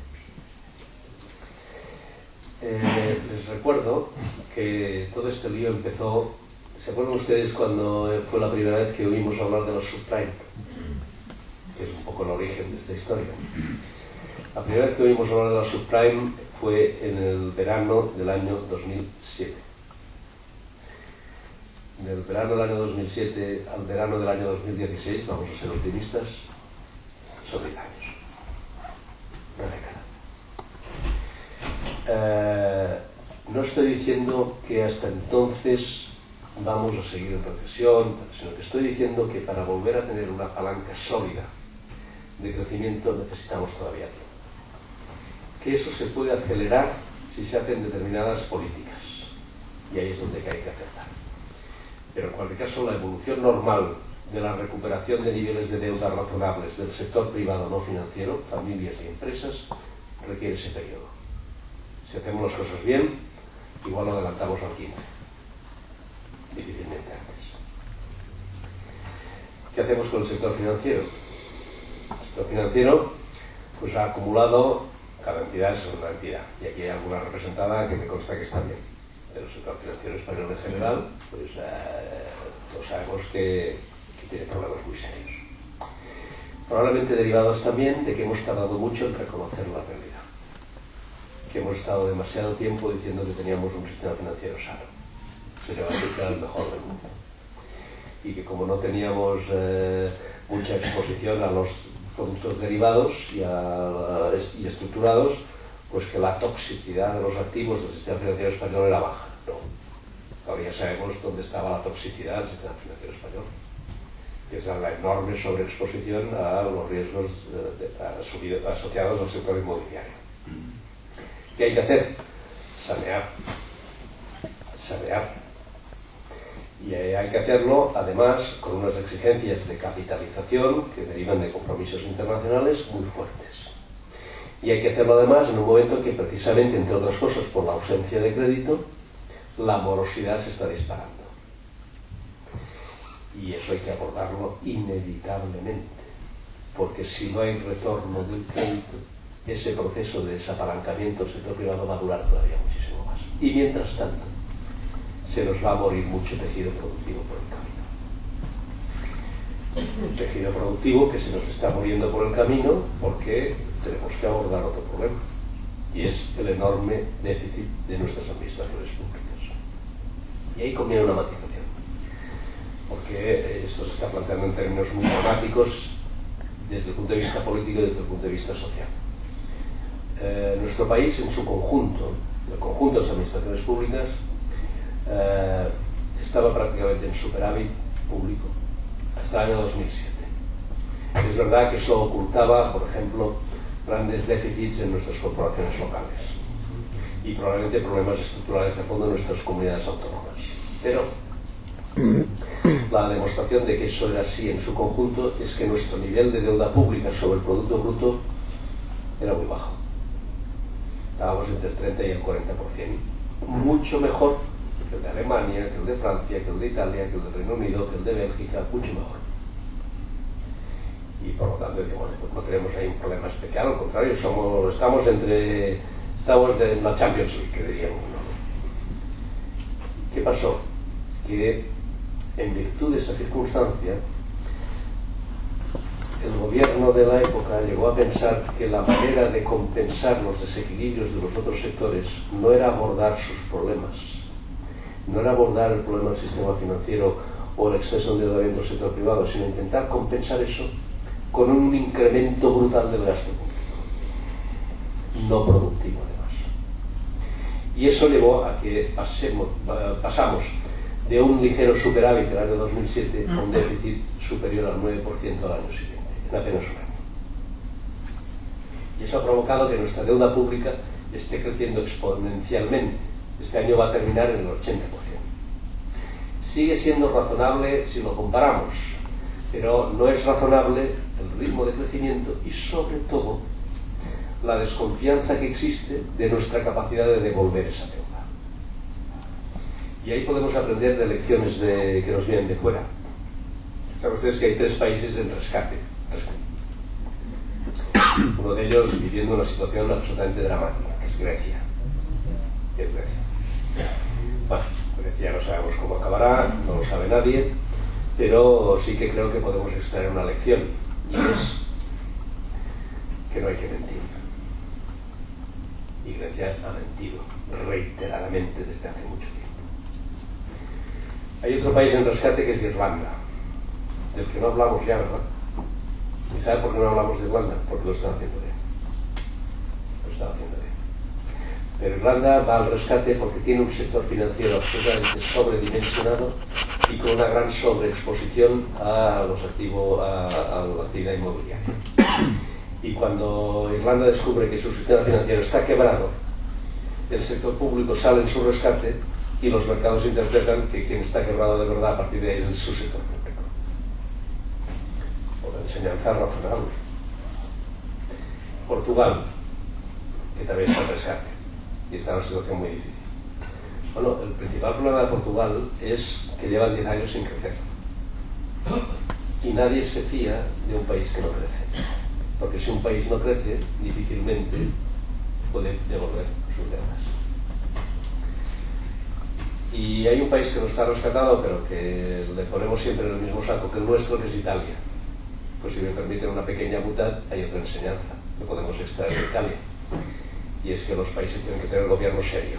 Eh, les recuerdo que todo este lío empezó, ¿se acuerdan ustedes cuando fue la primera vez que oímos hablar de los subprime? Que es un poco el origen de esta historia. La primera vez que oímos hablar de los subprime fue en el verano del año dos mil siete. Del verano del año dos mil siete al verano del año dos mil dieciséis, vamos a ser optimistas, son diez años. Una década. Eh, no estoy diciendo que hasta entonces vamos a seguir en recesión, sino que estoy diciendo que para volver a tener una palanca sólida de crecimiento necesitamos todavía tiempo. Que eso se puede acelerar si se hacen determinadas políticas, y ahí es donde hay que acertar. Pero en cualquier caso, la evolución normal de la recuperación de niveles de deuda razonables del sector privado no financiero, familias y empresas, requiere ese periodo. Si hacemos las cosas bien, igual lo adelantamos al quince, difícilmente antes. ¿Qué hacemos con el sector financiero? El sector financiero pues ha acumulado, cada entidad es una entidad, y aquí hay alguna representada que me consta que está bien. Pero el sector financiero español en general, pues eh, todos sabemos que, que tiene problemas muy serios. Probablemente derivados también de que hemos tardado mucho en reconocer la realidad. Que hemos estado demasiado tiempo diciendo que teníamos un sistema financiero sano. Se le va a decir que era el mejor del mundo. Y que como no teníamos eh, mucha exposición a los productos derivados y, a, y estructurados, pues que la toxicidad de los activos del sistema financiero español era baja. No. Todavía sabemos dónde estaba la toxicidad del sistema financiero español, que es la enorme sobreexposición a los riesgos de, de, a, asociados al sector inmobiliario. ¿Qué hay que hacer? Sanear. Sanear. Y hay que hacerlo, además, con unas exigencias de capitalización que derivan de compromisos internacionales muy fuertes. Y hay que hacerlo, además, en un momento que, precisamente, entre otras cosas, por la ausencia de crédito, la morosidad se está disparando. Y eso hay que abordarlo inevitablemente, porque si no hay retorno del crédito, ese proceso de desapalancamiento del sector privado va a durar todavía muchísimo más. Y mientras tanto, se nos va a morir mucho tejido productivo por el camino. Un tejido productivo que se nos está muriendo por el camino porque tenemos que abordar otro problema, y es el enorme déficit de nuestras administraciones públicas. Y ahí conviene una matización, porque esto se está planteando en términos muy dramáticos desde el punto de vista político y desde el punto de vista social. Eh, nuestro país en su conjunto, el conjunto de las administraciones públicas, eh, estaba prácticamente en superávit público hasta el año dos mil siete. Es verdad que eso ocultaba, por ejemplo, grandes déficits en nuestras corporaciones locales y probablemente problemas estructurales de fondo en nuestras comunidades autónomas. Pero La demostración de que eso era así en su conjunto es que nuestro nivel de deuda pública sobre el Producto Bruto era muy bajo. Estábamos entre el treinta y el cuarenta por ciento. Mucho mejor que el de Alemania, que el de Francia, que el de Italia, que el del Reino Unido, que el de Bélgica, mucho mejor. Y por lo tanto, bueno, no tenemos ahí un problema especial, al contrario, somos, estamos entre estamos en la Champions League, que diríamos, ¿no? ¿Qué pasó? Que en virtud de esa circunstancia el gobierno de la época llegó a pensar que la manera de compensar los desequilibrios de los otros sectores no era abordar sus problemas, no era abordar el problema del sistema financiero o el exceso de endeudamiento del sector privado, sino intentar compensar eso con un incremento brutal del gasto público, no productivo además. Y eso llevó a que pasemos, pasamos de un ligero superávit en el año dos mil siete a un déficit superior al nueve por ciento al año siguiente, en apenas un año. Y eso ha provocado que nuestra deuda pública esté creciendo exponencialmente. Este año va a terminar en el ochenta por ciento. Sigue siendo razonable si lo comparamos, pero no es razonable el ritmo de crecimiento y sobre todo la desconfianza que existe de nuestra capacidad de devolver esa deuda. Y ahí podemos aprender de lecciones de, que nos vienen de fuera. Saben ustedes que hay tres países en rescate. Uno de ellos viviendo una situación absolutamente dramática, que es Grecia. Que es Grecia. Bueno, Grecia no sabemos cómo acabará, no lo sabe nadie, pero sí que creo que podemos extraer una lección, y es que no hay que mentir. Y Grecia ha mentido reiteradamente desde hace mucho tiempo. Hay otro país en rescate que es Irlanda, del que no hablamos ya, ¿verdad? ¿Y sabe por qué no hablamos de Irlanda? Porque lo están haciendo bien. Lo están haciendo bien. Pero Irlanda va al rescate porque tiene un sector financiero absolutamente sobredimensionado y con una gran sobreexposición a los activos, a, a la actividad inmobiliaria. Y cuando Irlanda descubre que su sistema financiero está quebrado, el sector público sale en su rescate y los mercados interpretan que quien está quebrado de verdad a partir de ahí es su sector público. Por enseñanza razonable. Portugal, que también está en rescate y está en una situación muy difícil. Bueno, el principal problema de Portugal es que llevan diez años sin crecer. Y nadie se fía de un país que no crece. Porque si un país no crece, difícilmente puede devolver sus deudas. Y hay un país que no está rescatado, pero que le ponemos siempre en el mismo saco que el nuestro, que es Italia. Pues si me permiten una pequeña butad, hay otra enseñanza que podemos extraer de Italia. Y es que los países tienen que tener gobiernos serios.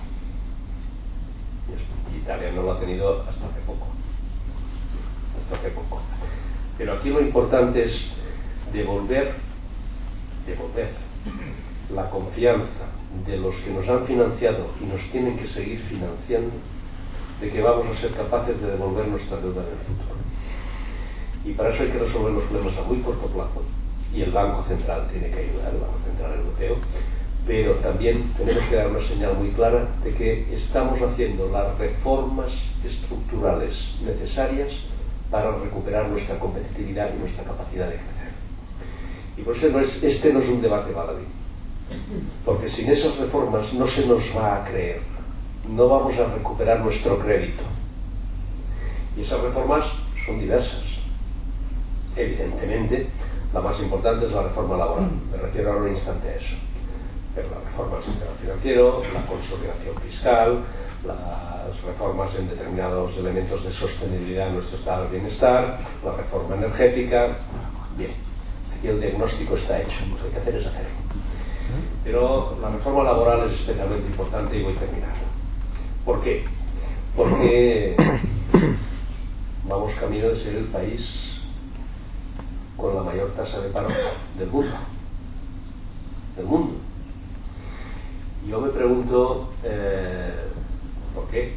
Y Italia no lo ha tenido hasta hace poco. Hasta hace poco. Pero aquí lo importante es devolver, devolver la confianza de los que nos han financiado y nos tienen que seguir financiando, de que vamos a ser capaces de devolver nuestra deuda en el futuro. Y para eso hay que resolver los problemas a muy corto plazo, y el Banco Central tiene que ayudar, el Banco Central Europeo, pero también tenemos que dar una señal muy clara de que estamos haciendo las reformas estructurales necesarias para recuperar nuestra competitividad y nuestra capacidad de crecer. Y por eso no es, este no es un debate baladí, porque sin esas reformas no se nos va a creer, no vamos a recuperar nuestro crédito. Y esas reformas son diversas. Evidentemente, la más importante es la reforma laboral, me refiero ahora un instante a eso. Pero la reforma del sistema financiero, la consolidación fiscal, las reformas en determinados elementos de sostenibilidad en nuestro estado de bienestar, la reforma energética. Bien, aquí el diagnóstico está hecho, lo que hay que hacer es hacerlo. Pero la reforma laboral es especialmente importante y voy terminando. ¿Por qué? Porque vamos camino de ser el país con la mayor tasa de paro del mundo. Del mundo. Y yo me pregunto, eh, ¿por qué?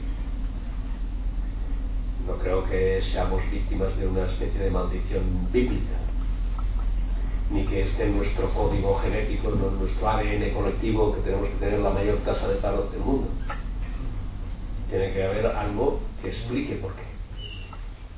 No creo que seamos víctimas de una especie de maldición bíblica, ni que esté en nuestro código genético, en nuestro A D N colectivo, que tenemos que tener la mayor tasa de paro del mundo. Tiene que haber algo que explique por qué.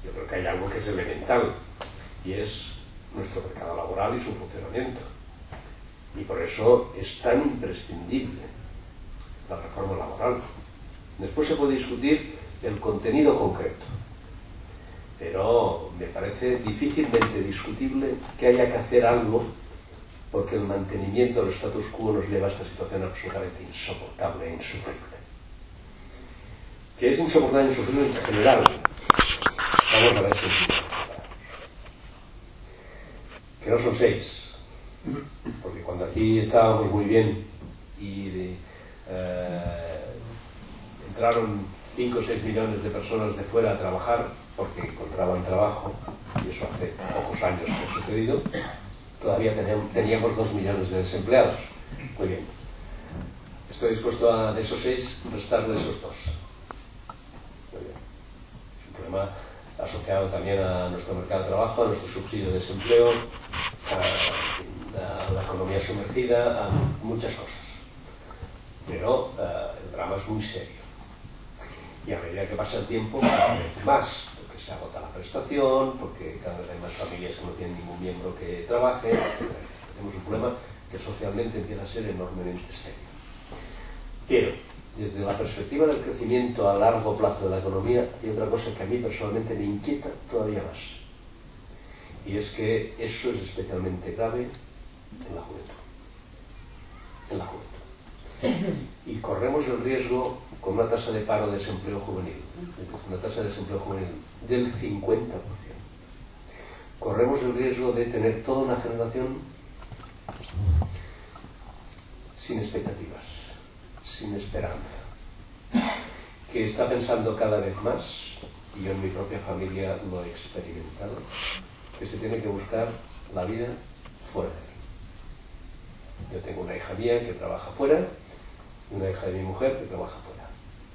Yo creo que hay algo que es elemental, y es nuestro mercado laboral y su funcionamiento. Y por eso es tan imprescindible la reforma laboral. Después se puede discutir el contenido concreto, pero me parece difícilmente discutible que haya que hacer algo porque el mantenimiento del status quo nos lleva a esta situación absolutamente insoportable e insufrible. Que es insoportable e insufrible en general. Vamos a ver si que no son seis, porque cuando aquí estábamos muy bien y de, eh, entraron cinco o seis millones de personas de fuera a trabajar porque encontraban trabajo, y eso hace pocos años que ha sucedido, todavía teníamos, teníamos dos millones de desempleados. Muy bien, estoy dispuesto a, de esos seis, restarle esos dos. Muy bien, es un problema asociado también a nuestro mercado de trabajo, a nuestro subsidio de desempleo, a, a la economía sumergida, a muchas cosas. Pero uh, el drama es muy serio. Y a medida que pasa el tiempo, cada vez más, porque se agota la prestación, porque cada vez hay más familias que no tienen ningún miembro que trabaje, etcétera. Tenemos un problema que socialmente empieza a ser enormemente serio. Pero, desde la perspectiva del crecimiento a largo plazo de la economía, hay otra cosa que a mí personalmente me inquieta todavía más. Y es que eso es especialmente grave en la juventud. En la juventud. Y corremos el riesgo, con una tasa de paro de desempleo juvenil, una tasa de desempleo juvenil del cincuenta por ciento, corremos el riesgo de tener toda una generación sin expectativas, sin esperanza, que está pensando cada vez más, y yo en mi propia familia lo he experimentado, que se tiene que buscar la vida fuera de aquí. Yo tengo una hija mía que trabaja fuera y una hija de mi mujer que trabaja fuera.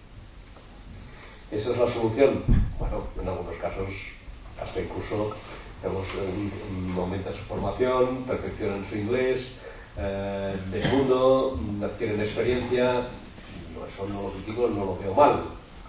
¿Esa es la solución? Bueno, en algunos casos hasta incluso digamos, aumentan su formación, perfeccionan su inglés, eh, del mundo, adquieren experiencia. Yo eso no lo critico, no lo veo mal.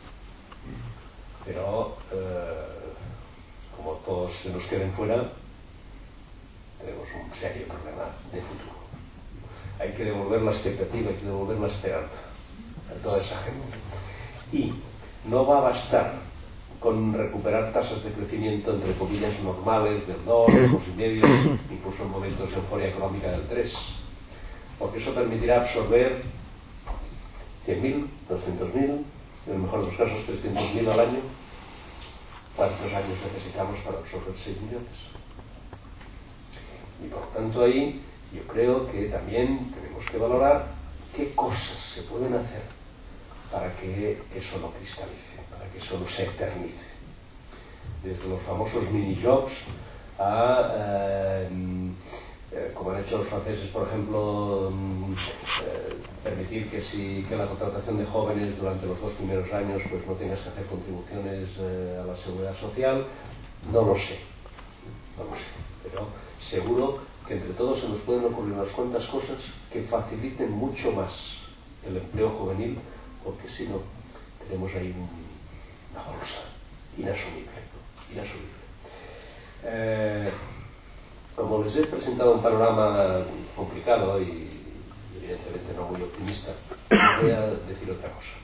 Pero eh, como todos se nos queden fuera, tenemos un serio problema de futuro. Hay que devolver la expectativa, hay que devolver la esperanza a toda esa gente. Y no va a bastar con recuperar tasas de crecimiento entre comillas normales del dos, dos y medio, incluso en momentos de euforia económica del tres, porque eso permitirá absorber cien mil, doscientos mil, en el mejor de los casos trescientos mil al año. ¿Cuántos años necesitamos para absorber seis millones? Y por tanto ahí yo creo que también tenemos que valorar qué cosas se pueden hacer para que eso no cristalice, para que eso no se eternice. Desde los famosos mini-jobs a, eh, eh, como han hecho los franceses, por ejemplo, eh, permitir que, si, que la contratación de jóvenes durante los dos primeros años pues no tengas que hacer contribuciones eh, a la seguridad social. No lo sé, no lo sé, pero seguro que entre todos se nos pueden ocurrir unas cuantas cosas que faciliten mucho más el empleo juvenil, porque si no, tenemos ahí una bolsa inasumible, inasumible. Eh, como les he presentado un panorama complicado y evidentemente no muy optimista, voy a decir otra cosa.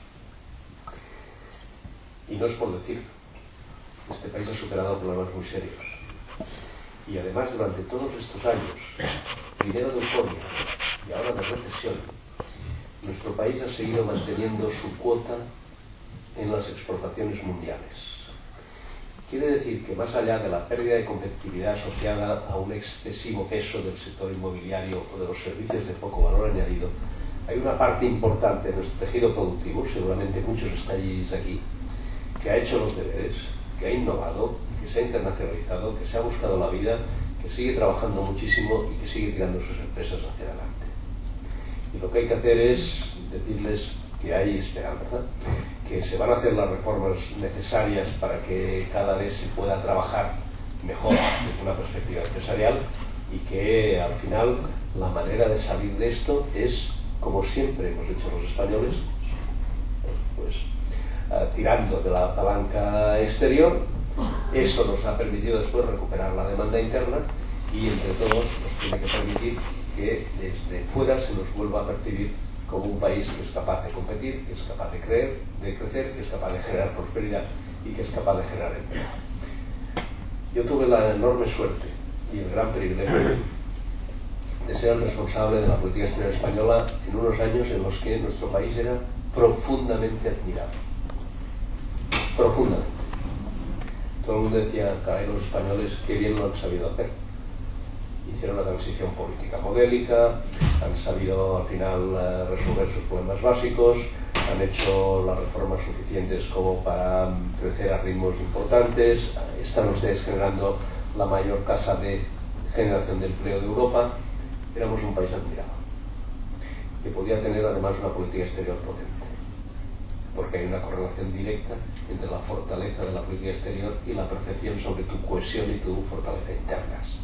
Y no es por decir, este país ha superado problemas muy serios. Y además, durante todos estos años, primero de euforia y ahora de recesión, nuestro país ha seguido manteniendo su cuota en las exportaciones mundiales. Quiere decir que más allá de la pérdida de competitividad asociada a un excesivo peso del sector inmobiliario o de los servicios de poco valor añadido, hay una parte importante de nuestro tejido productivo, seguramente muchos estáis aquí, que ha hecho los deberes, que ha innovado, que se ha internacionalizado, que se ha buscado la vida, que sigue trabajando muchísimo y que sigue tirando sus empresas hacia adelante. Y lo que hay que hacer es decirles que hay esperanza, que se van a hacer las reformas necesarias para que cada vez se pueda trabajar mejor desde una perspectiva empresarial y que al final la manera de salir de esto es, como siempre hemos hecho los españoles, pues uh, tirando de la palanca exterior Eso nos ha permitido después recuperar la demanda interna y entre todos nos tiene que permitir que desde fuera se nos vuelva a percibir como un país que es capaz de competir, que es capaz de creer, de crecer, que es capaz de generar prosperidad y que es capaz de generar empleo. Yo tuve la enorme suerte y el gran privilegio de ser el responsable de la política exterior española en unos años en los que nuestro país era profundamente admirado. Profundamente. Todo el mundo decía, caray, los españoles qué bien lo han sabido hacer. Hicieron una transición política modélica, han sabido al final uh, resolver sus problemas básicos, han hecho las reformas suficientes como para um, crecer a ritmos importantes, están ustedes generando la mayor tasa de generación de empleo de Europa. Éramos un país admirado, que podía tener además una política exterior potente, porque hay una correlación directa entre la fortaleza de la política exterior y la percepción sobre tu cohesión y tu fortaleza internas.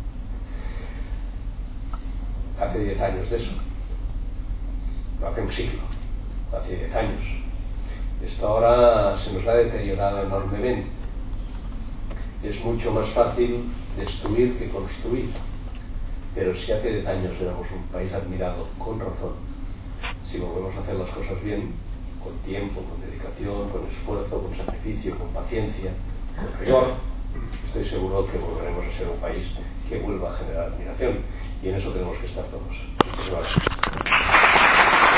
Hace diez años de eso, no hace un siglo, hace diez años. Esto ahora se nos ha deteriorado enormemente. Es mucho más fácil destruir que construir. Pero si hace diez años éramos un país admirado, con razón, si volvemos a hacer las cosas bien, con tiempo, con dedicación, con esfuerzo, con sacrificio, con paciencia, con rigor, estoy seguro que volveremos a ser un país que vuelva a generar admiración. Y en eso tenemos que estar todos. Muchas gracias.